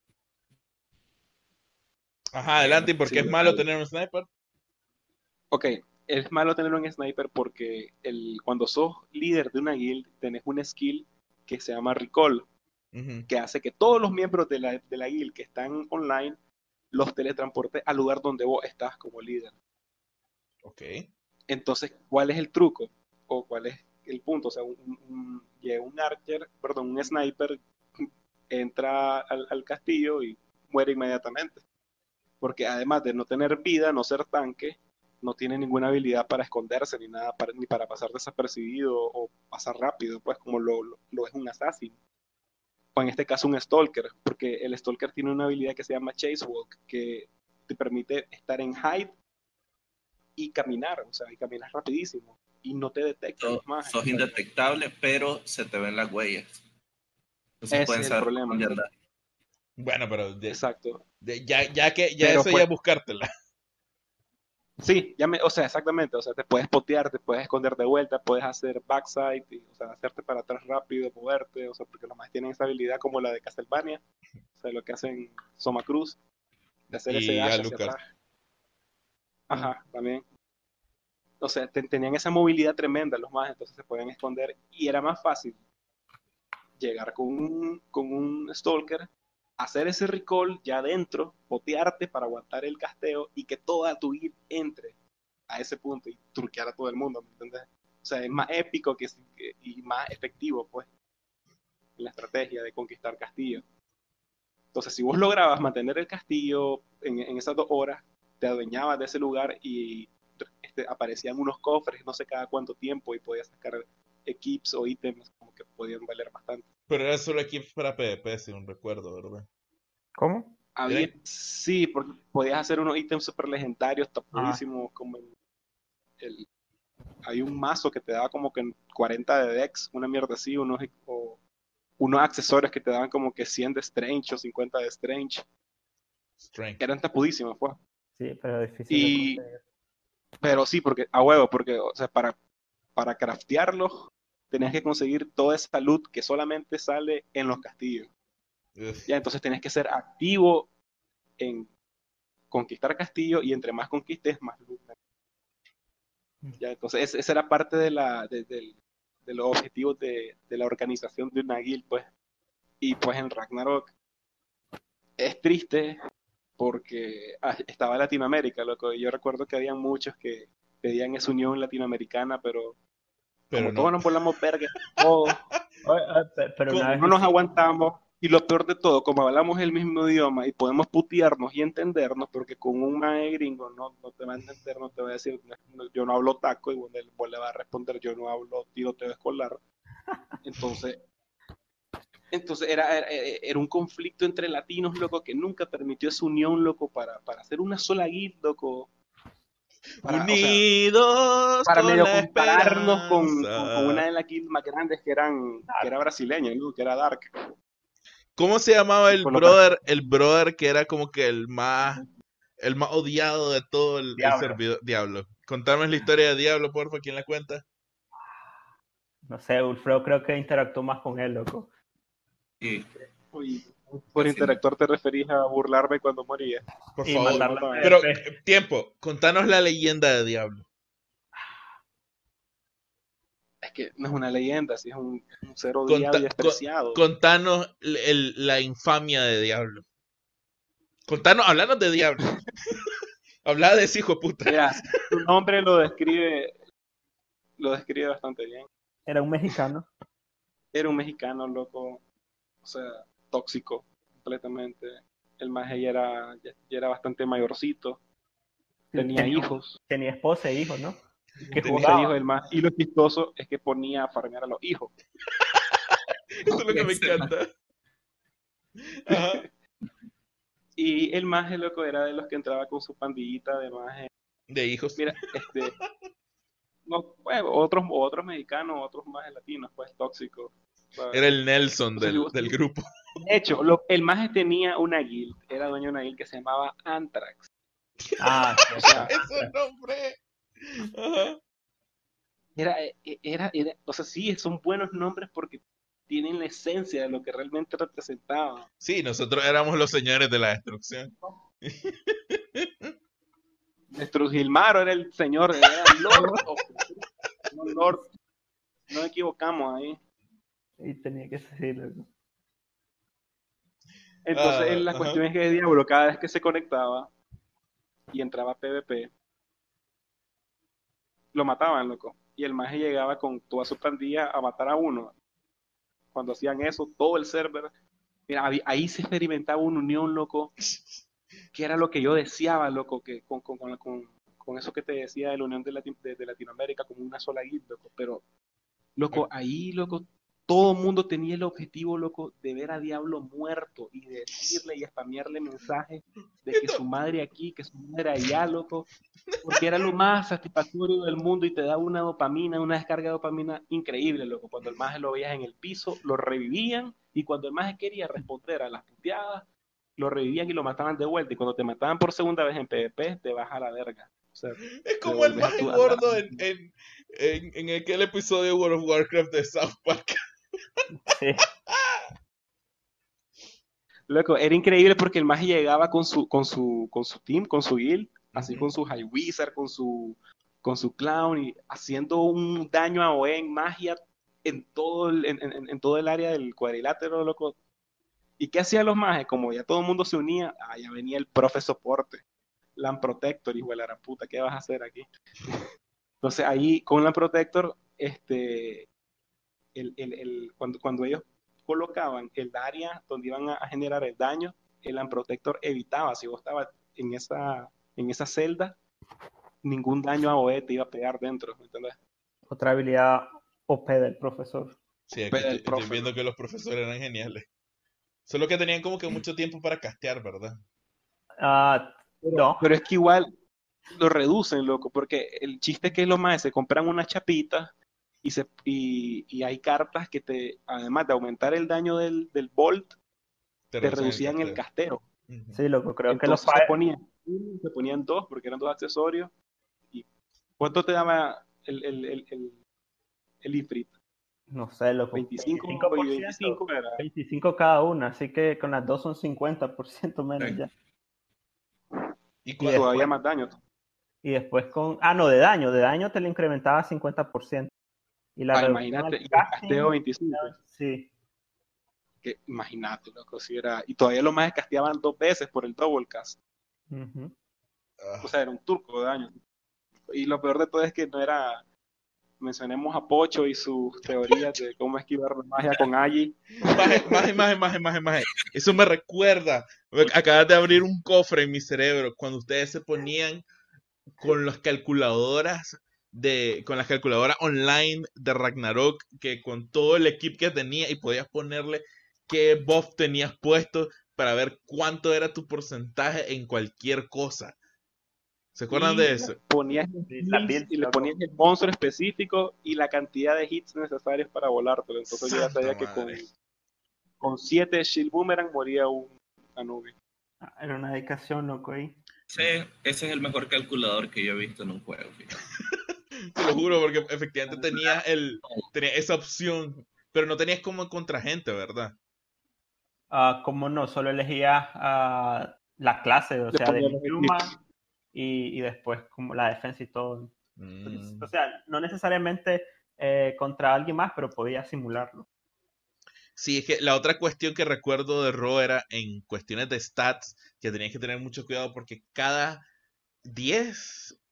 Ajá, adelante. ¿Y por qué sí, es malo tener un sniper? ok, es malo tener un sniper porque el, cuando sos líder de una guild, tenés un skill que se llama Recall, Ujú. que hace que todos los miembros de la, de la guild que están online los teletransporte al lugar donde vos estás como líder. Ok. Entonces, ¿cuál es el truco? ¿O cuál es el punto? O sea, un, un, llega un archer, perdón, un sniper entra al, al castillo y muere inmediatamente. Porque además de no tener vida, no ser tanque, no tiene ninguna habilidad para esconderse ni nada, para, ni para pasar desapercibido o pasar rápido, pues como lo, lo, lo es un assassin. O en este caso un stalker, porque el stalker tiene una habilidad que se llama chase walk, que te permite estar en hide y caminar, o sea, y caminas rapidísimo y no te detectan Sos, los mages. sos O sea, indetectable, pero se te ven las huellas. Entonces ese pueden es el saber por problema. dónde andar. Bueno, pero de- Exacto. de- ya, ya que ya Pero eso ya pues, es buscártela. sí, ya me, o sea, exactamente, o sea, te puedes potear, te puedes esconder de vuelta, puedes hacer backside, y, o sea, hacerte para atrás rápido, moverte, o sea, porque los más tienen esa habilidad como la de Castlevania, o sea, lo que hacen Soma Cruz, de hacer ese Y a dash hacia Lucas. atrás. Ajá, también. O sea, te- tenían esa movilidad tremenda los más, entonces se podían esconder y era más fácil llegar con un, con un stalker, hacer ese recall ya adentro, potearte para aguantar el casteo y que toda tu guild entre a ese punto y truquear a todo el mundo, ¿me entiendes? O sea, es más épico que, que- y más efectivo, pues, en la estrategia de conquistar castillos. Entonces, si vos lograbas mantener el castillo en, en esas dos horas, te adueñabas de ese lugar y este, aparecían unos cofres, no sé cada cuánto tiempo, y podías sacar equips o ítems como que podían valer bastante. Pero era solo aquí para PvP, si no recuerdo, ¿verdad? ¿Cómo? Había, Eran- sí, porque podías hacer unos ítems super legendarios, Ah, tapudísimos, como el, el- hay un mazo que te daba como que cuarenta de Dex, una mierda así, unos, o unos accesorios que te daban como que cien de Strange o cincuenta de Strange, Strength. eran tapudísimos, pues. sí, pero difícil de Y, conseguir. pero sí, porque, a huevo, porque, o sea, para, para craftearlos, tenías que conseguir toda esa loot que solamente sale en los castillos. Uf. Ya, entonces tenías que ser activo en conquistar castillo y entre más conquistes, más loot. Ya, entonces es- esa era parte de, la, de, de- de los objetivos de, de la organización de una guild, pues. Y pues en Ragnarok es triste porque ah, estaba Latinoamérica, loco. Y yo recuerdo que había muchos que pedían esa unión latinoamericana, pero Pero como no. todos nos volamos verga, todos, Oye, oye, pe- Pero Co- una vez no nos hicimos- aguantamos. Y lo peor de todo, como hablamos el mismo idioma y podemos putearnos y entendernos, porque con un mae gringo no, no te va a entender, no te va a decir, no, no, yo no hablo taco, y vos le, vos le vas a responder, yo no hablo tiroteo escolar. Entonces, entonces era, era, era un conflicto entre latinos, loco, que nunca permitió esa unión, loco, para, para hacer una sola guild, loco. Para, o sea, Unidos para con medio la compararnos con, con, con una esperanza. de las guilds más grandes que eran, que era brasileña, ¿no? Que era Dark. ¿Cómo se llamaba el Con los brother? El brother que era como que el más, el más odiado de todo el, el Diablo. servidor. Diablo. Contame la historia de Diablo, porfa, ¿quién la cuenta? No sé, Ulfredo creo que interactuó más con él, loco. Y Uy, por Casi interactuar te referís a burlarme cuando moría. Por Y favor. matarla mataban. en Pero, PvP. eh, tiempo, contanos la leyenda de Diablo. Es que no es una leyenda, sí es un, es un ser odiado Conta- y con- despreciado. contanos el- el- la infamia de Diablo. Contanos, hablanos de Diablo. Habla de ese hijo de puta. Mira, su nombre lo describe, lo describe bastante bien. Era un mexicano. Era un mexicano, loco, o sea, tóxico completamente. El maje ya era, ya, ya era bastante mayorcito, tenía Tenía, hijos, tenía esposa e hijos, ¿no? Que Tenía- esposa, hijos, jugaba. el más. Y lo chistoso es que ponía a farmear a los hijos. Eso es lo que me encanta. Ajá. Y el maje, loco, era de los que entraba con su pandillita de maje. De hijos. Mira, este, no, pues, otros, otros mexicanos, otros más latinos, pues tóxicos. ¿Sabes? Era el Nelson O sea, del, si- del grupo. De hecho, lo- el maje tenía una guild, era dueño de una guild que se llamaba Anthrax. Ah, O sea, Ese nombre. Ajá. era, era, era, o sea, sí, son buenos nombres porque tienen la esencia de lo que realmente representaba. Sí, nosotros éramos los señores de la destrucción. Nuestro Gilmaro era el señor, era el Lord of no, Lord. No nos equivocamos ahí. y tenía que decirlo. Entonces, Ah, la ajá. cuestión es que Diablo, cada vez que se conectaba y entraba a PvP, lo mataban, loco. Y el maje llegaba con toda su pandilla a matar a uno. Cuando hacían eso, todo el server, mira, había- ahí se experimentaba una unión, loco, que era lo que yo deseaba, loco, que con, con, con, con- con eso que te decía de la unión de, Lati- de- de Latinoamérica como una sola guild, loco. Pero, loco, ahí, loco, todo el mundo tenía el objetivo, loco, de ver a Diablo muerto y de decirle y spamearle mensajes de que su madre aquí, que su madre allá, loco, porque era lo más satisfactorio del mundo y te daba una dopamina, una descarga de dopamina increíble, loco. Cuando el maje lo veías en el piso, lo revivían y cuando el maje quería responder a las puteadas, lo revivían y lo mataban de vuelta. Y cuando te mataban por segunda vez en PvP, te vas a la verga. O sea, Es como te el volvés a más tu- a la- gordo en, en, en, en aquel episodio de World of Warcraft de South Park. Sí. Loco, era increíble porque el maje llegaba con su, con su, con su team, con su guild, así Ujú. con su High Wizard, con su, con su clown y haciendo un daño a O E en magia en todo el, en, en- en todo el área del cuadrilátero, loco. ¿Y qué hacían los majes? Como ya todo el mundo se unía, ah, ya venía el profe soporte, Land Protector, hijo de la gran puta, ¿qué vas a hacer aquí? Entonces ahí con Land Protector, este, el, el, el, cuando, cuando ellos colocaban el área donde iban a, a generar el daño, el Land Protector evitaba, si vos estabas en esa, en esa celda, ningún daño a O E te iba a pegar dentro, ¿me entendés? Otra habilidad O P del profesor. Sí, aquí Pero estoy, el estoy profe, viendo ¿no? que los profesores eran geniales. Solo que tenían como que mucho tiempo para castear, ¿verdad? Ah, Pero, no. pero es que igual lo reducen, loco, porque el chiste es que los maes se compran una chapita y, se, y, y hay cartas que te, además de aumentar el daño del, del Bolt, Te te reducían reducían el el casteo. castero. Ujú. Sí, loco, creo que los Entonces se pa- ponían uno, se ponían dos, porque eran dos accesorios. ¿Y cuánto te daba el, el, el, el, el Ifrit? no sé, loco, veinticinco veinticinco por y ciento, veinticinco era. veinticinco cada una, así que con las dos son cincuenta por ciento menos Sí. ya. Y Y cua- Todavía después, más daño. y después con, ah, no, de daño, de daño te lo incrementaba cincuenta por ciento. Y la Ah, reducción imagínate, al y el casting, casteo veinticinco. sí, Que, imagínate, loco, si era. Y todavía los más casteaban dos veces por el double cast. ujú. ah, O sea, era un turco de daño. Y lo peor de todo es que no era. Mencionemos a Pocho y sus teorías de cómo esquivar la magia con Agi. Maje, maje, maje, maje, maje, maje. Eso me recuerda. Acabas de abrir un cofre en mi cerebro. Cuando ustedes se ponían con las calculadoras de. Con las calculadoras online de Ragnarok. Que con todo el equipo que tenía. Y podías ponerle qué buff tenías puesto. Para ver cuánto era tu porcentaje en cualquier cosa. ¿Se acuerdan Y de eso? ponías Sí, la skills build, y le loco. ponías el monstruo específico y la cantidad de hits necesarios para volártelo. Entonces yo ya Santa sabía que con, madre. con siete Shield Boomerang moría un Anubi. Ah, era una dedicación, loco, ahí. Ese, ese es el mejor calculador que yo he visto en un juego, fíjate. Te lo juro, porque efectivamente tenías el, tenía esa opción. Pero no tenías como contra gente, ¿verdad? Ah, como no, solo elegía ah, la clase, o Le sea, de ponía mi los pluma eclipses. y, y después como la defensa y todo. Mm. O sea, no necesariamente eh, contra alguien más, pero podía simularlo. Sí, es que la otra cuestión que recuerdo de Ro era en cuestiones de stats, que tenías que tener mucho cuidado porque cada diez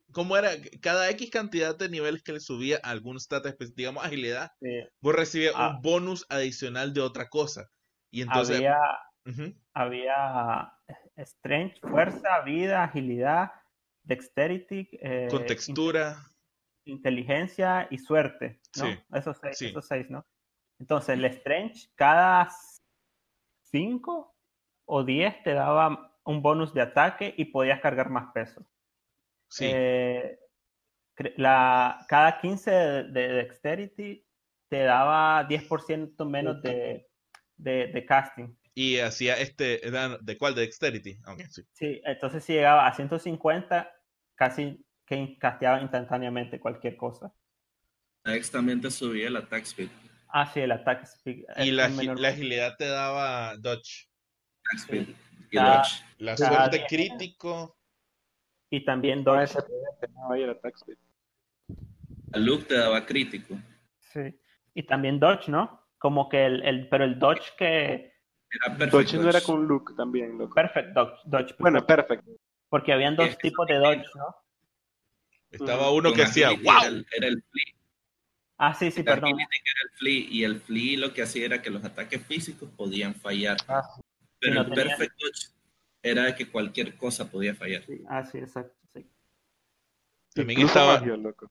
¿cómo era? Cada X cantidad de niveles que le subía a algún stat específico, digamos agilidad, Sí. vos recibías Ah. un bonus adicional de otra cosa. Y entonces... Había, Ujú. había strength, fuerza, vida, agilidad, dexterity, eh, Con textura. inte- inteligencia y suerte, ¿no? Sí, Esos seis, sí. esos seis, ¿no? Entonces, el strength cada cinco o diez te daba un bonus de ataque y podías cargar más peso. Sí. Eh, cre- la, cada quince de, de dexterity te daba diez por ciento menos de, de, de casting. Y hacía este... era- ¿De cuál? De Dexterity. Ok, sí. Sí, entonces si llegaba a ciento cincuenta, casi que casteaba instantáneamente cualquier cosa. X también te subía el attack speed. Ah, sí, el ataque speed Y es la, es agi- menor. la agilidad te daba dodge. Attack speed Sí. y Cada- dodge. La Cada suerte diez. crítico. Y también No, dodge. ese tenía ahí el attack speed. A Luke te daba crítico. Sí. Y también dodge, ¿no? Como que el, el pero el dodge que... Era perfect Dodge no era dodge. con Luke también, loco. Perfect dodge. dodge Bueno, perfecto. porque habían dos Es que tipos de son dodge, distintos. ¿no? Estaba Ujú. uno Con que hacía agility ¡wow! Era el, era el flea. Ah, sí, sí, El perdón. agility que era el flea. Y el flea lo que hacía era que los ataques físicos podían fallar. Ah, Pero no el tenía- perfect dodge era que cualquier cosa podía fallar. Sí, ah, sí, exacto, sí. También incluso estaba... magia, loco.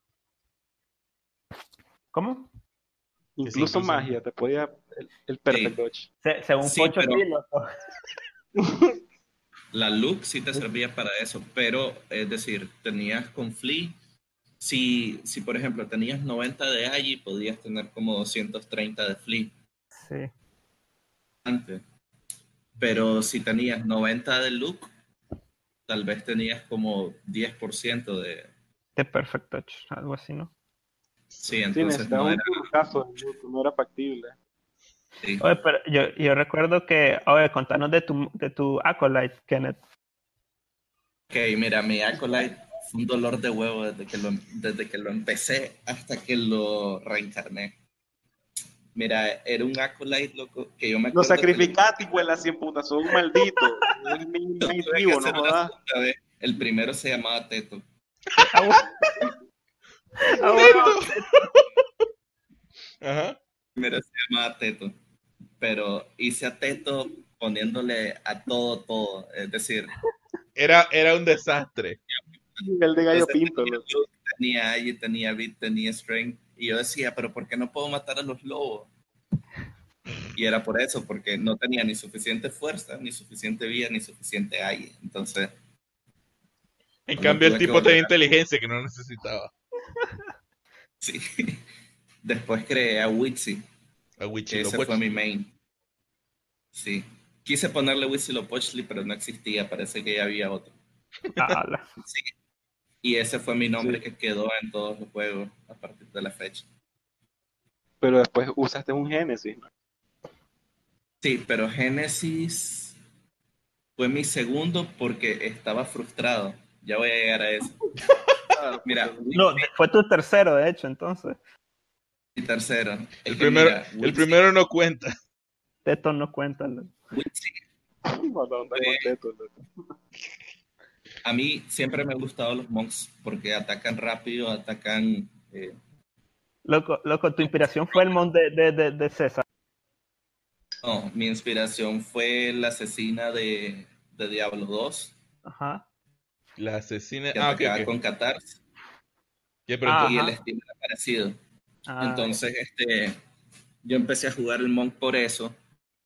¿Cómo? Incluso, incluso- magia, te podía el, el perfect Sí. dodge. Se- según Sí, Pocho, pero- sí, loco. La Luke sí te servía para eso, pero es decir, tenías con Flea, si, si por ejemplo tenías noventa de Agi, podías tener como doscientos treinta de Flea Sí. antes. Pero si tenías noventa de Luke, tal vez tenías como diez por ciento de... De Perfect Touch, algo así, ¿no? Sí, Sí, entonces necesitaba no un era... caso de Luke, no era factible. sí. Oye, pero yo, yo recuerdo que, oye, contanos de tu, de tu Acolyte, Kenneth. Ok, mira, mi Acolyte fue un dolor de huevo desde que lo, desde que lo empecé hasta que lo reencarné. Mira, era un Acolyte, loco, que yo me Lo acuerdo que lo- sacrificaste, hijo de la cien putas, sos un maldito. Es mi Lo main tuve que vivo, no hacer una jodas. segunda vez. El primero se llamaba Teto. Ah, bueno. Ah, bueno. Ajá. El primero se llamaba Teto. Pero hice a Teto poniéndole a todo, todo. Es decir, Era, era un desastre. Nivel de gallo entonces pinto, tenía loco. Luke, tenía Agi, tenía Beat, tenía Strength. Y yo decía, pero ¿por qué no puedo matar a los lobos? Y era por eso, porque no tenía ni suficiente fuerza, ni suficiente vida, ni suficiente Agi. Entonces, En Cuando cambio, el tuve que tipo tenía volver a- inteligencia que no necesitaba. sí. Después creé a Witsi. A Que Huichilopochtli. ese fue mi main. Sí. Quise ponerle Huitzilopochtli, pero no existía. Parece que ya había otro. Ala. Sí. Y ese fue mi nombre Sí. que quedó en todos los juegos a partir de la fecha. Pero después usaste un Génesis, ¿no? Sí, pero Génesis fue mi segundo porque estaba frustrado. Ya voy a llegar a eso. Claro, Mira, porque- No, de- fue tu tercero, de hecho, entonces. mi tercero. Es El que primero, mira, el Witsi- primero no cuenta. Teto no cuenta. ¿no? Witsi, Mala onda Fue- con Teto, loco. a mí siempre me han gustado los monks porque atacan rápido, atacan... eh, Loco, loco, tu inspiración fue el mon de, de, de, de César. No, mi inspiración fue la asesina de, de Diablo dos, Ajá. La asesina. que Ah, ok, atacaba ok. con Catars, Ya, pero Ah, y entonces- el Ajá. estilo era parecido. Ah, Entonces, este, yo empecé a jugar el Monk por eso,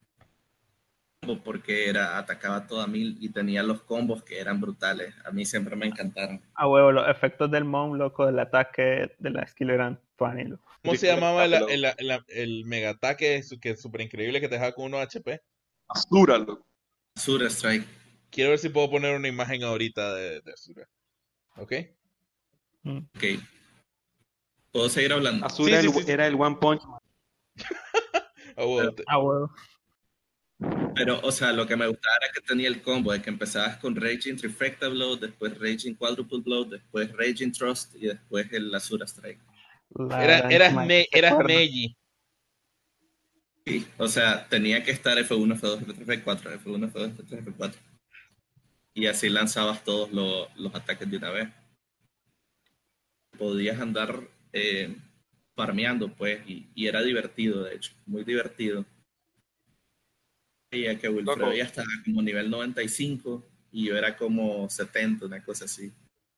porque era, atacaba a toda mil y tenía los combos que eran brutales. A mí siempre me encantaron. a huevo, los efectos del mon, loco, del ataque de la skill eran funny, loco. ¿Cómo se Rico, llamaba el, loco. el, el, el mega ataque que es súper increíble que te dejaba con uno H P? Asura, loco. Azure Strike. Quiero ver si puedo poner una imagen ahorita de, de Asura. ¿Ok? Mm. Ok. ¿Puedo seguir hablando? Asura Sí, el- sí, sí. era el One Punch. Ah, bueno, te- A huevo. Pero, o sea, lo que me gustaba era que tenía el combo de que empezabas con Raging Trifecta Blow, después Raging Quadruple Blow, después Raging Trust y después el Azura Strike. La Era, gran eras, Mike, me, ¿te eras acuerdas? Meiji. Sí, o sea, tenía que estar F uno, F dos, F tres, F cuatro, F uno, F dos, F tres, F cuatro. Y así lanzabas todos los, los ataques de una vez. podías andar eh, farmeando, pues, y, y era divertido, de hecho, muy divertido. Veía que Wilfredo ya estaba como nivel noventa y cinco y yo era como setenta, una cosa así.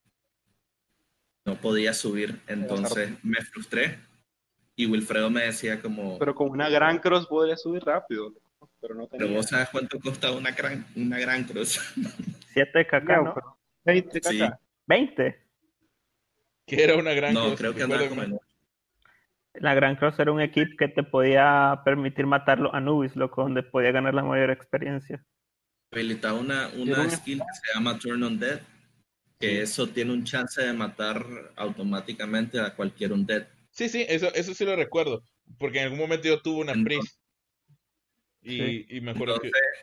No podía subir, entonces me frustré y Wilfredo me decía como... Pero con una gran cross podría subir rápido, pero no tenía... Pero vos sabes cuánto costaba una gran, una gran cross. siete K K, ¿no? veinte K K. Sí. veinte. Que era una gran No, cross, creo que andaba recuérdame. como en... La Gran Cross era un equipo que te podía permitir matar los Anubis, loco, donde podía ganar la mayor experiencia. Habilitaba una, Era una un- skill que se llama Turn on Dead, que eso tiene un chance de matar automáticamente a cualquier undead. Sí, sí, eso, eso sí lo recuerdo. Porque en algún momento yo tuve una Entonces- priest. Y, Sí. y me acuerdo Entonces, que.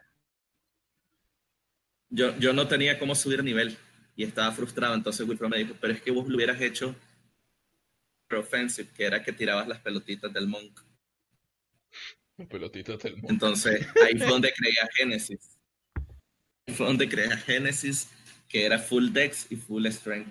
yo, yo no tenía cómo subir nivel y estaba frustrado. Entonces Wilfredo me dijo, pero es que vos lo hubieras hecho offensive, que era que tirabas las pelotitas del monk. Pelotitas del mundo. Entonces ahí fue donde creé a Genesis. Ahí fue donde creé a Genesis, que era full dex y full strength.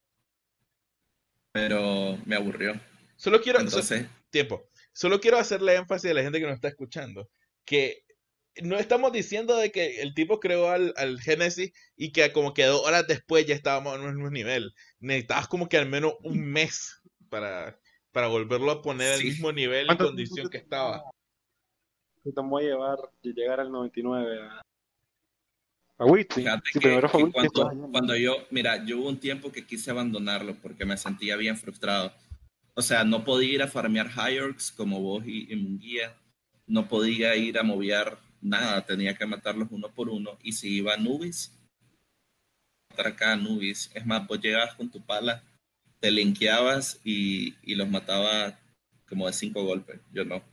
Pero me aburrió. Solo quiero. so- Entonces, tiempo. Solo quiero hacerle énfasis a la gente que nos está escuchando. Que no estamos diciendo de que el tipo creó al, al Genesis y que como que dos horas después ya estábamos en el mismo nivel. Necesitabas como que al menos un mes para, para volverlo a poner al Sí. mismo nivel y ¿Cuánto condición tiempo que te estaba. Se tomó a llevar y llegar al noventa y nueve a, a Witty. fíjate Sí, que, primero fue que Witty, cuando, después allá. cuando yo, mira, yo hubo un tiempo que quise abandonarlo porque me sentía bien frustrado. O sea, no podía ir a farmear High Orcs como vos y, y Munguía. No podía ir a moviar nada, tenía que matarlos uno por uno. Y si iba a Nubis, matar a cada Nubis. Es más, vos llegabas con tu pala, te linkeabas y, y los mataba como de cinco golpes. Yo no.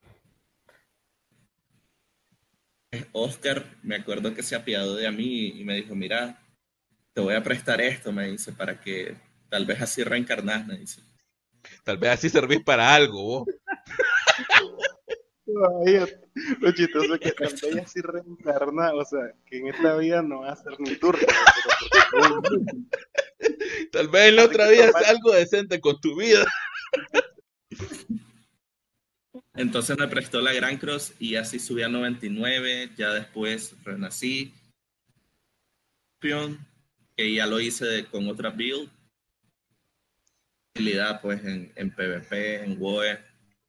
Oscar, me acuerdo que se apiadó de mí y me dijo, mira, te voy a prestar esto, me dice, para que tal vez así reencarnás, me dice. Tal vez así servís para algo, vos. Todavía, lo chistoso es que tal vez ella sí reencarna, o sea, que en esta vida no va a ser ni turno. Pero porque- Tal vez en la Así otra que vida tomar- haces algo decente con tu vida. Entonces me prestó la Gran Cross y así subí a noventa y nueve, ya después renací. Que ya lo hice de- con otra build. Utilidad pues en, en PvP, en W O E.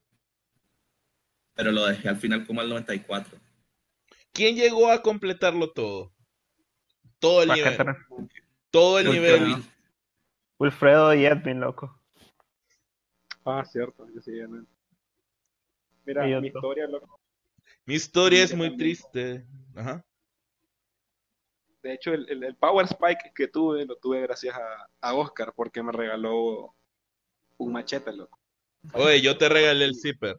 Pero lo dejé al final como al noventa y cuatro. ¿Quién llegó a completarlo todo? Todo el ¿A qué nivel. te refieres? Todo el Wilfredo. nivel. Wilfredo y Edwin, loco. Ah, cierto, yo sí, no. Mira, Y mi otro. historia, loco. Mi historia es Que muy también- triste. Ajá. De hecho, el, el- el Power Spike que tuve, lo tuve gracias a, a Oscar, porque me regaló un machete, loco. Oye, yo te regalé el zipper.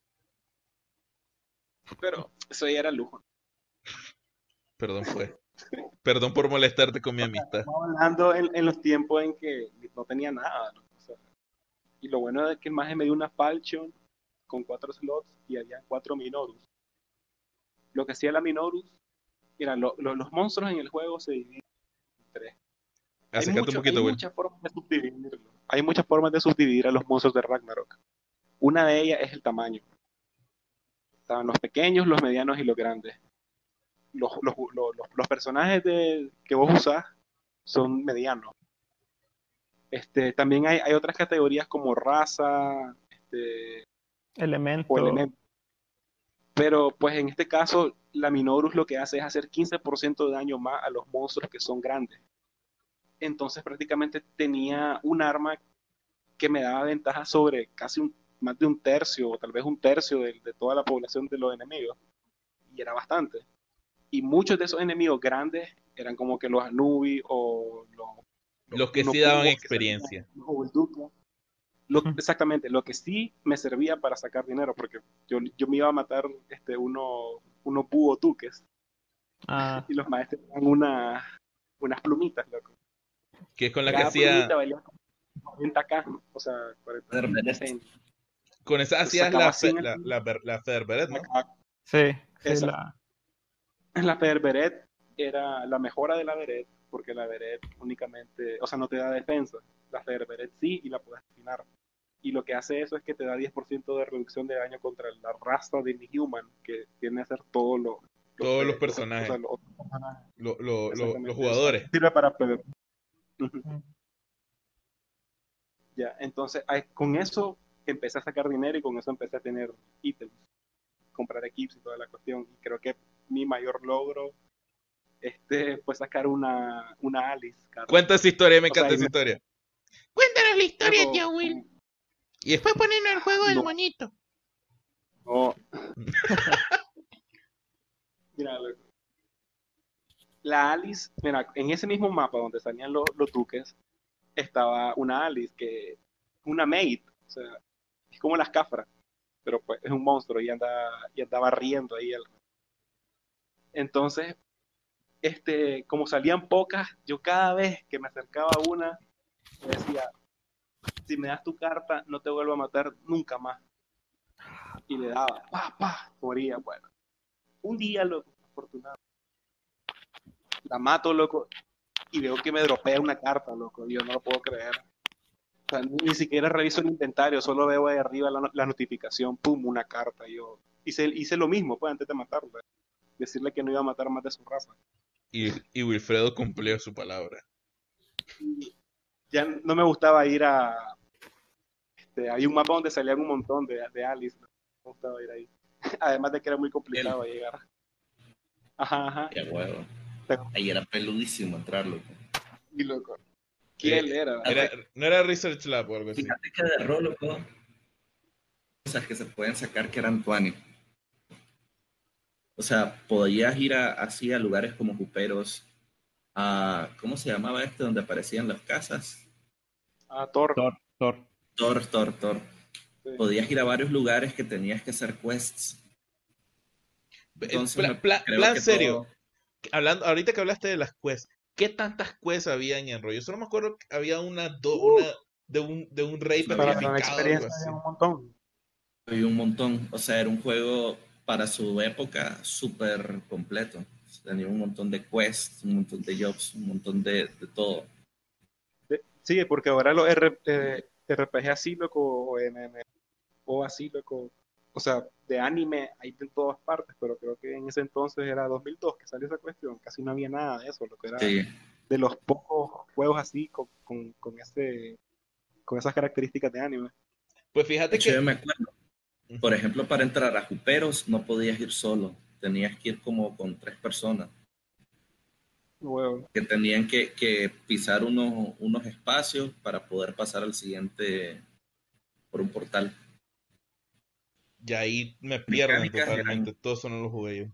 Pero eso ya era lujo. Perdón, fue. Perdón por molestarte con mi amistad. Estamos hablando en, en los tiempos en que no tenía nada, ¿no? O sea, y lo bueno es que el maje me dio una Falchion con cuatro slots y había cuatro Minorus. Lo que hacía la Minorus, mira, lo- lo- los monstruos en el juego se dividen en tres. Hay, Acércate mucho- un poquito, hay güey. muchas formas de subdividirlo. Hay muchas formas de subdividir a los monstruos de Ragnarok. Una de ellas es el tamaño. Estaban los pequeños, los medianos y los grandes. Los, los, los, los- los personajes de, que vos usás son medianos. Este, también hay, hay otras categorías como raza este, Elemento. o elemento. Pero pues en este caso la Minorus lo que hace es hacer quince por ciento de daño más a los monstruos que son grandes. Entonces prácticamente tenía un arma que me daba ventaja sobre casi un, más de un tercio o tal vez un tercio de, de toda la población de los enemigos. Y era bastante. Y muchos de esos enemigos grandes eran como que los Anubi o los... Los que unos sí daban cubos que experiencia. salían, o el Duque. Lo- exactamente, lo que sí me servía para sacar dinero, porque yo, yo me iba a matar este, uno, unos búho duques Ah, y los maestros tenían una, unas plumitas, loco. Que es con la que Cada hacía. plumita valía como cuarenta K, o sea, cuarenta Verbenet. Con esa hacías sacaba la, fe- cien la, la, ver- la Ferberet, ¿no? sí, sí, Esa. la, La Ferberet era la mejora de la Beret, porque la Beret únicamente, o sea, no te da defensa, la Cerberet sí, y la puedes afinar. Y lo que hace eso es que te da diez por ciento de reducción de daño contra la raza de Inhuman, que tiene a hacer todos los, Todos los los, personajes. o sea, los otros personajes. Lo- lo- lo- los Exactamente. jugadores. Sirve para plebe. Ujú. Mm. Ya, entonces ay, con eso empecé a sacar dinero y con eso empecé a tener ítems, comprar equipos y toda la cuestión. Y creo que mi mayor logro este fue sacar una, una Alice. Carlos. Cuenta esa historia, me O sea, encanta y esa me- historia. Cuéntanos la historia, luego, tío Will. Y después ponernos el juego del No. monito. no. Mira, loco. La Alice, mira, en ese mismo mapa donde salían los, los duques, estaba una Alice que una maid, o sea, es como las cafras, pero pues es un monstruo y anda y andaba riendo ahí. El... Entonces, este, como salían pocas, yo cada vez que me acercaba a una, me decía, si me das tu carta, no te vuelvo a matar nunca más. Y le daba, pa, pa, moría, bueno. Un día, loco, afortunado, la mato, loco, y veo que me dropea una carta, loco, y yo no lo puedo creer. O sea, ni siquiera reviso el inventario, solo veo ahí arriba la, la notificación, pum, una carta. Y yo hice, hice lo mismo, pues, antes de matarla. Decirle que no iba a matar más de su raza. Y, y Wilfredo cumplió su palabra. Y ya no me gustaba ir a... Este, hay un mapa donde salían un montón de, de Alice. No me gustaba ir ahí. Además de que era muy complicado El- llegar. Ajá, ajá. Qué huevo. Pero- Ahí era peludísimo entrarlo. Y loco. ¿Quién Eh, era? era- no era Research Lab o algo así. Fíjate que de rol, loco, cosas que se pueden sacar que eran tuani. O sea, podías ir a- así a lugares como Juperos, a, ¿cómo se llamaba este donde aparecían las casas? Ah, Thor. Thor, Thor. Tor, Tor, Tor. Sí. Podías ir a varios lugares que tenías que hacer quests. Entonces, Pla- me- pla- creo plan que serio. todo- Hablando, ahorita que hablaste de las quests, ¿qué tantas quests había en Enroll? Yo solo me acuerdo que había una, do, Uh. una de un, de un rey Para Para petrificado, la algo experiencia así. había un montón. había un montón. O sea, era un juego para su época súper completo. Tenía un montón de quests, un montón de jobs, un montón de, de todo. De- Sí, porque ahora los R- eh, R P G así, loco, o M M O así, loco, o sea, de anime hay en todas partes, pero creo que en ese entonces era dos mil dos que salió esa cuestión, casi no había nada de eso, lo que era Sí, de los pocos juegos así con, con, con ese, con esas características de anime. Pues de fíjate hecho, yo que... me acuerdo. Por ejemplo, para entrar a Juperos no podías ir solo. Tenías que ir como con tres personas Bueno, que tenían que, que pisar unos, unos espacios para poder pasar al siguiente por un portal. Y ahí me pierden Mecánicas eran- totalmente. Todos eso no lo jugué yo.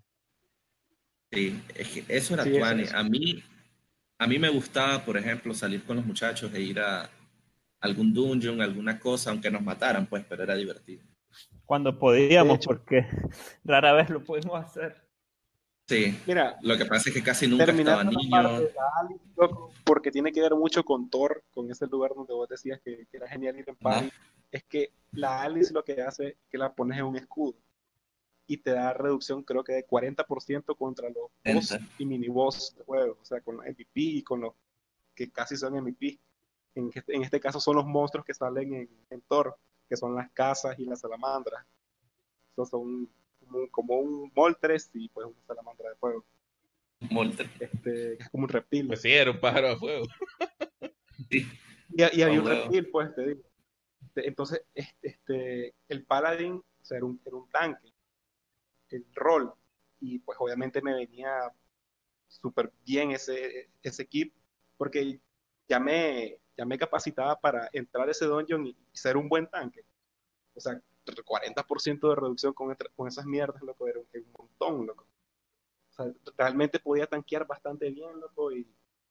Sí, es que eso era Sí, eso, tuani. eso. A mí, a mí me gustaba, por ejemplo, salir con los muchachos e ir a algún dungeon, alguna cosa, aunque nos mataran, pues, pero era divertido. Cuando podíamos, De hecho- porque rara vez lo pudimos hacer. Sí, mira, lo que pasa es que casi nunca estaba terminando la niño. parte de la Alice, loco, porque tiene que ver mucho con Thor, con ese lugar donde vos decías que, que era genial ir en party, Ajá. es que la Alice lo que hace es que la pones en un escudo y te da reducción creo que de cuarenta por ciento contra los boss Enter. y mini boss de juego, o sea, con los M V P y con los que casi son M V P. En este, en este caso son los monstruos que salen en, en Thor, que son las casas y las salamandras. Esos son como, un- como un Moltres y pues una salamandra de fuego. Molter. Este, es como un reptil. Pues sí, era un pájaro de fuego. Sí. Y, y había Ah, un huevo. reptil, pues, te digo. Este, Entonces, este, este, el Paladin, o sea, era un, era un tanque, el rol, y pues obviamente me venía súper bien ese, ese equipo, porque ya me, ya me capacitaba para entrar a ese dungeon y, y ser un buen tanque. O sea, cuarenta por ciento de reducción con, etra- con esas mierdas, loco, era un, era un montón, loco. O sea, realmente podía tanquear bastante bien, loco, y,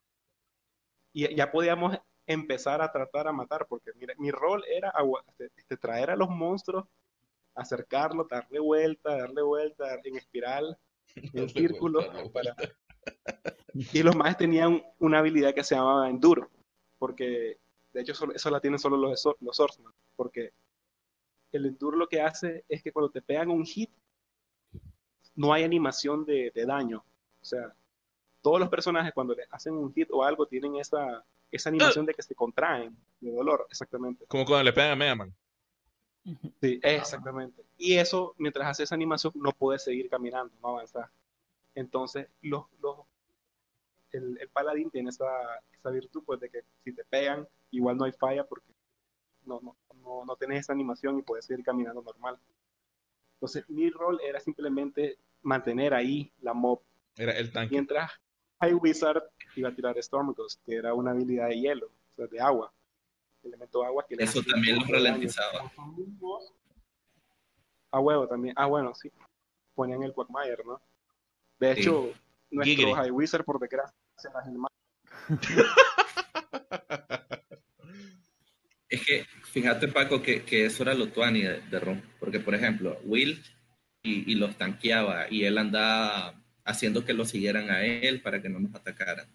y ya podíamos empezar a tratar a matar, porque mira, mi rol era agua- este, este, traer a los monstruos, acercarlos, darle vuelta, darle vuelta en espiral, en Darle círculo, vuelta, darle para... vuelta. y los más tenían una habilidad que se llamaba Enduro, porque de hecho solo- eso la tienen solo los, Sword- los Swordsman, porque el Enduro lo que hace es que cuando te pegan un hit, no hay animación de, de daño. O sea, todos los personajes cuando le hacen un hit o algo tienen esa, esa animación de que se contraen de dolor, exactamente. Como cuando le pegan a Mega Man. Sí, exactamente. Y eso, mientras hace esa animación, no puede seguir caminando, no avanzar. Entonces, los, los, el, el paladín tiene esa, esa virtud, pues, de que si te pegan, igual no hay falla porque no, no, no, no tienes esa animación y puedes seguir caminando normal. Entonces, mi rol era simplemente mantener ahí la mob. Era el tanque. Mientras High Wizard iba a tirar Storm Ghost, que era una habilidad de hielo, o sea, de agua. Elemento agua que le Eso hace también un los poco de daño. ralentizaba. A huevo también. Ah, bueno, sí. Ponían el Quagmire, ¿no? De hecho, Sí. nuestro Giggity. High Wizard, por desgracia, era Gilmar. Es que, fíjate, Paco, que, que eso era lo tuani de, de Ron. Porque, por ejemplo, Will y, y los tanqueaba y él andaba haciendo que lo siguieran a él para que no nos atacaran.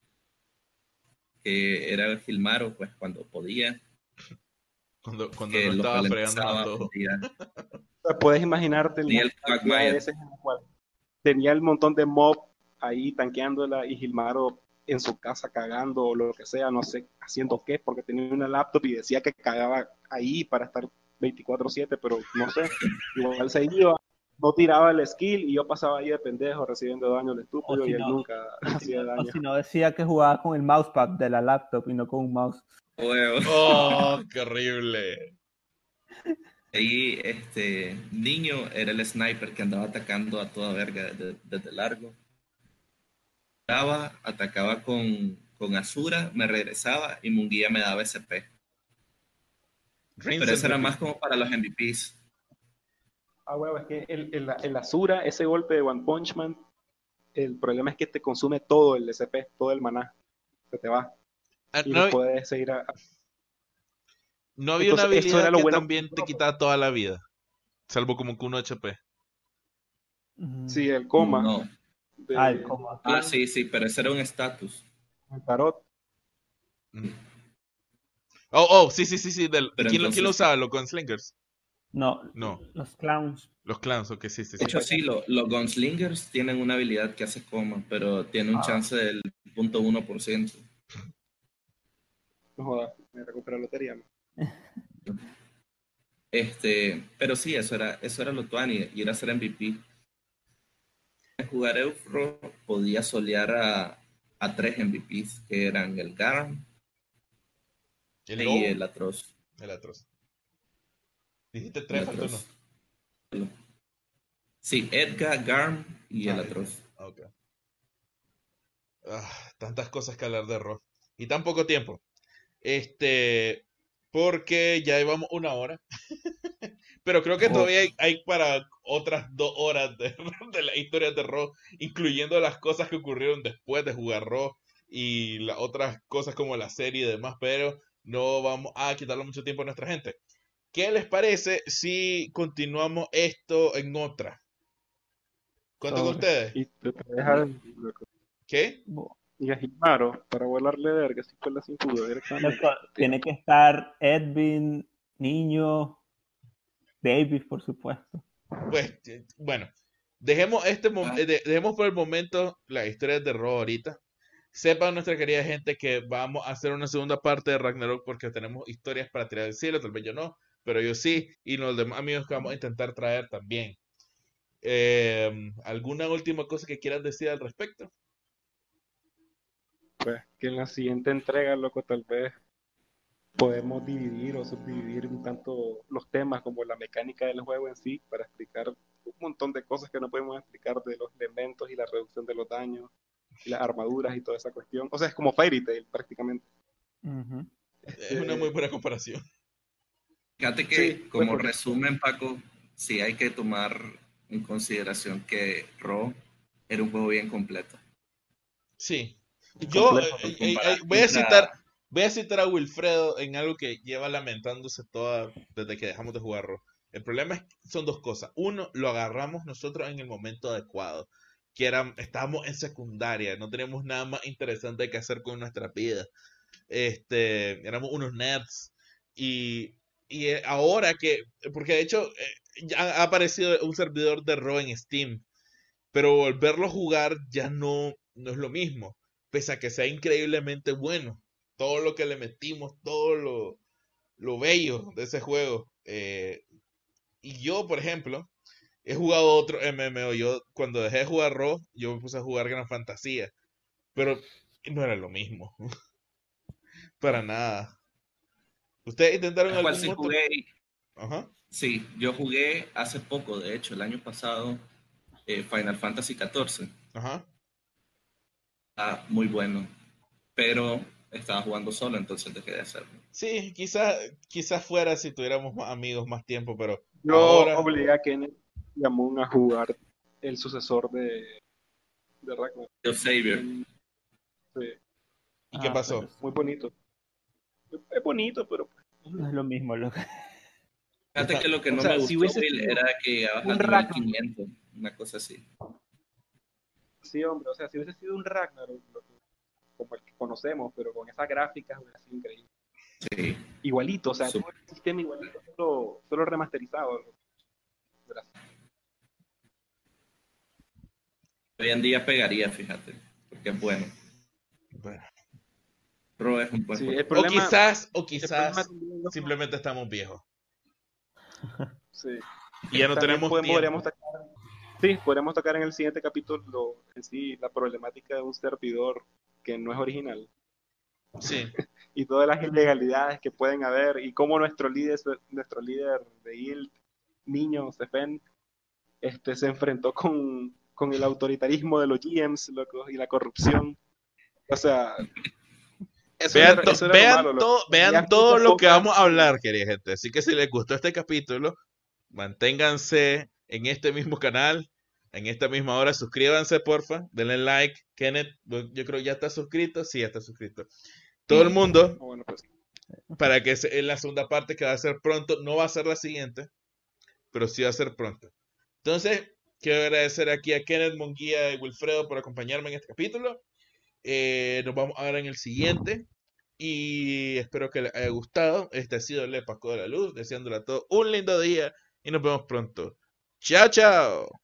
Que era el Gilmaro, pues, cuando podía. Cuando, cuando Que no los estaba fregándonos a ralentizaba, todos. podía. O sea, puedes imaginarte Ni la el cantidad de Quagmire. veces en las cuales tenía el montón de mob ahí tanqueándola y Gilmaro en su casa cagando o lo que sea, no sé, haciendo qué, porque tenía una laptop y decía que cagaba ahí para estar veinticuatro siete, pero no sé, igual se iba, no tiraba el skill y yo pasaba ahí de pendejo recibiendo daño al O estúpido si y él no, nunca o si hacía no, o daño. si no decía que jugaba con el mousepad de la laptop y no con un mouse. Huevo. ¡Oh, qué horrible! Ahí, este, Niño era el sniper que andaba atacando a toda verga desde, desde largo. Atacaba, atacaba con, con Azura, me regresaba y Munguía me daba S P. Rinse Pero eso and era repeat. más como para los M V Ps. Ah, huevo, es que el, el, el Azura, ese golpe de One Punch Man, el problema es que te consume todo el S P, todo el maná, se te va Ah, y no, no puedes seguir a... no había una Entonces, eso habilidad era lo que bueno. también te quitaba toda la vida. Salvo como que uno H P. Ujú. Sí, el coma No. de Ah, el coma. Ah, sí, sí, pero ese era un estatus. el tarot. Mm. Oh, oh, sí, sí, sí, sí. Del... Pero ¿Quién, lo, ¿Quién lo entonces, usaba? ¿Los Gunslingers? No, No. los clowns. Los clans, ok, sí, sí, de sí. hecho, sí, lo- los Gunslingers tienen una habilidad que hace coma, pero tiene un Ah. chance del cero punto uno por ciento. No jodas, me recupero la lotería. ¿No? Este, pero sí, eso era, eso era lo tuani, ir a ser M V P. En jugar Eufro podía solear a, a tres M V Ps, que eran el Garm ¿El y lobo? el Atroz. El atroz. ¿Dijiste El tres, faltó uno? Atroz. Sí, Edgar, Garm y el Ah, Atroz. ok. Ah, tantas cosas que hablar de Raw. Y tan poco tiempo. Este, porque ya llevamos una hora. Pero creo que Oh. todavía hay, hay para otras dos horas de, de la historia de Raw, incluyendo las cosas que ocurrieron después de jugar Raw y las otras cosas como la serie y demás, pero no vamos a quitarle mucho tiempo a nuestra gente. ¿Qué les parece si continuamos esto en otra? ¿Cuánto con Sobre. ustedes? Y te, te dejan ¿Qué? Bo- y a Gilmaro para volarle verga, si fue la cintura directamente. Loco, tiene que estar Edwin, Niño, David, por supuesto. Pues, eh, bueno, dejemos este mom- Ah. eh, de- dejemos por el momento la historia de Raw ahorita. Sepan nuestra querida gente que vamos a hacer una segunda parte de Ragnarok porque tenemos historias para tirar del cielo, tal vez yo no, pero yo sí, y los demás amigos que vamos a intentar traer también. Eh, ¿alguna última cosa que quieras decir al respecto? Pues que en la siguiente entrega, loco, tal vez podemos dividir o subdividir un tanto los temas como la mecánica del juego en sí para explicar un montón de cosas que no podemos explicar de los elementos y la reducción de los daños y las armaduras y toda esa cuestión. O sea, es como Fairy Tail prácticamente. Ujú. Es una muy buena comparación. Fíjate que, Sí, como pues, porque- resumen, Paco, sí hay que tomar en consideración que Raw era un juego bien completo. Sí. Y Yo complejo, eh, eh, comparar eh, voy a contra- citar voy a citar a Wilfredo en algo que lleva lamentándose toda desde que dejamos de jugar Raw. El problema es que son dos cosas. Uno, lo agarramos nosotros en el momento adecuado, que era, estábamos en secundaria, no teníamos nada más interesante que hacer con nuestra vida. Este, éramos unos nerds y, y eh, ahora que, porque de hecho eh, ya ha aparecido un servidor de Raw en Steam, pero volverlo a jugar ya no, no es lo mismo, pese a que sea increíblemente bueno. todo lo que le metimos, todo lo, lo bello de ese juego. Eh, y yo, por ejemplo, he jugado otro M M O. Yo, cuando dejé de jugar Raw, yo me puse a jugar Gran Fantasía. Pero no era lo mismo. Para nada. ¿Ustedes intentaron ¿Cuál algún sí otro? jugué? Ajá. Sí, yo jugué hace poco, de hecho, el año pasado, eh, Final Fantasy catorce. Ajá. Ah, muy bueno. Pero estaba jugando solo, entonces dejé de hacerlo. Sí, quizás quizás fuera si tuviéramos más amigos más tiempo, pero Yo ahora... obligué a Kenneth y a Moon a jugar el sucesor de, de Ragnarok. Yo Savior. Sí, ¿Y qué Ah, pasó? pero muy bonito. Es bonito, pero no es lo mismo. Lo que... Fíjate que lo que O no sea, me si gustó, hubiese Will, sido era que llegabas un al nivel Ragnarok. quinientos, una cosa así. Sí, hombre, o sea, si hubiese sido un Ragnarok, lo que- como el que conocemos, pero con esas gráficas hubiera sido increíble. Sí. Igualito, o sea, Súper. todo el sistema igualito, solo, solo remasterizado. Gracias. Hoy en día pegaría, fíjate, porque es bueno. Bueno. Ro es un buen Sí, juego. el O problema, quizás, o el problema quizás también, ¿no? simplemente estamos viejos. Sí. Y ya no También tenemos podemos, podríamos tiempo. tocar, sí, podríamos tocar en el siguiente capítulo en sí la problemática de un servidor que no es original Sí. y todas las ilegalidades que pueden haber y cómo nuestro líder, nuestro líder de guild, niño Sefen, este, se enfrentó con, con el autoritarismo de los G Ms, loco, y la corrupción. O sea, eso Vean, era, to- eso era lo vean, malo. Loco. to- vean Había todo muchas lo que cosas vamos a hablar, querida gente. Así que si les gustó este capítulo, manténganse en este mismo canal, en esta misma hora. Suscríbanse, porfa. Denle like. Kenneth, yo creo que ya está suscrito. Sí, ya está suscrito. Todo el mundo, Ah, bueno, pues, para que se- en la segunda parte que va a ser pronto, no va a ser la siguiente, pero sí va a ser pronto. Entonces, quiero agradecer aquí a Kenneth, Monguía y Wilfredo por acompañarme en este capítulo. Eh, nos vamos a ver en el siguiente. Y espero que les haya gustado. Este ha sido el Epasco de la Luz. Deseándole a todos un lindo día. Y nos vemos pronto. Chao, chao.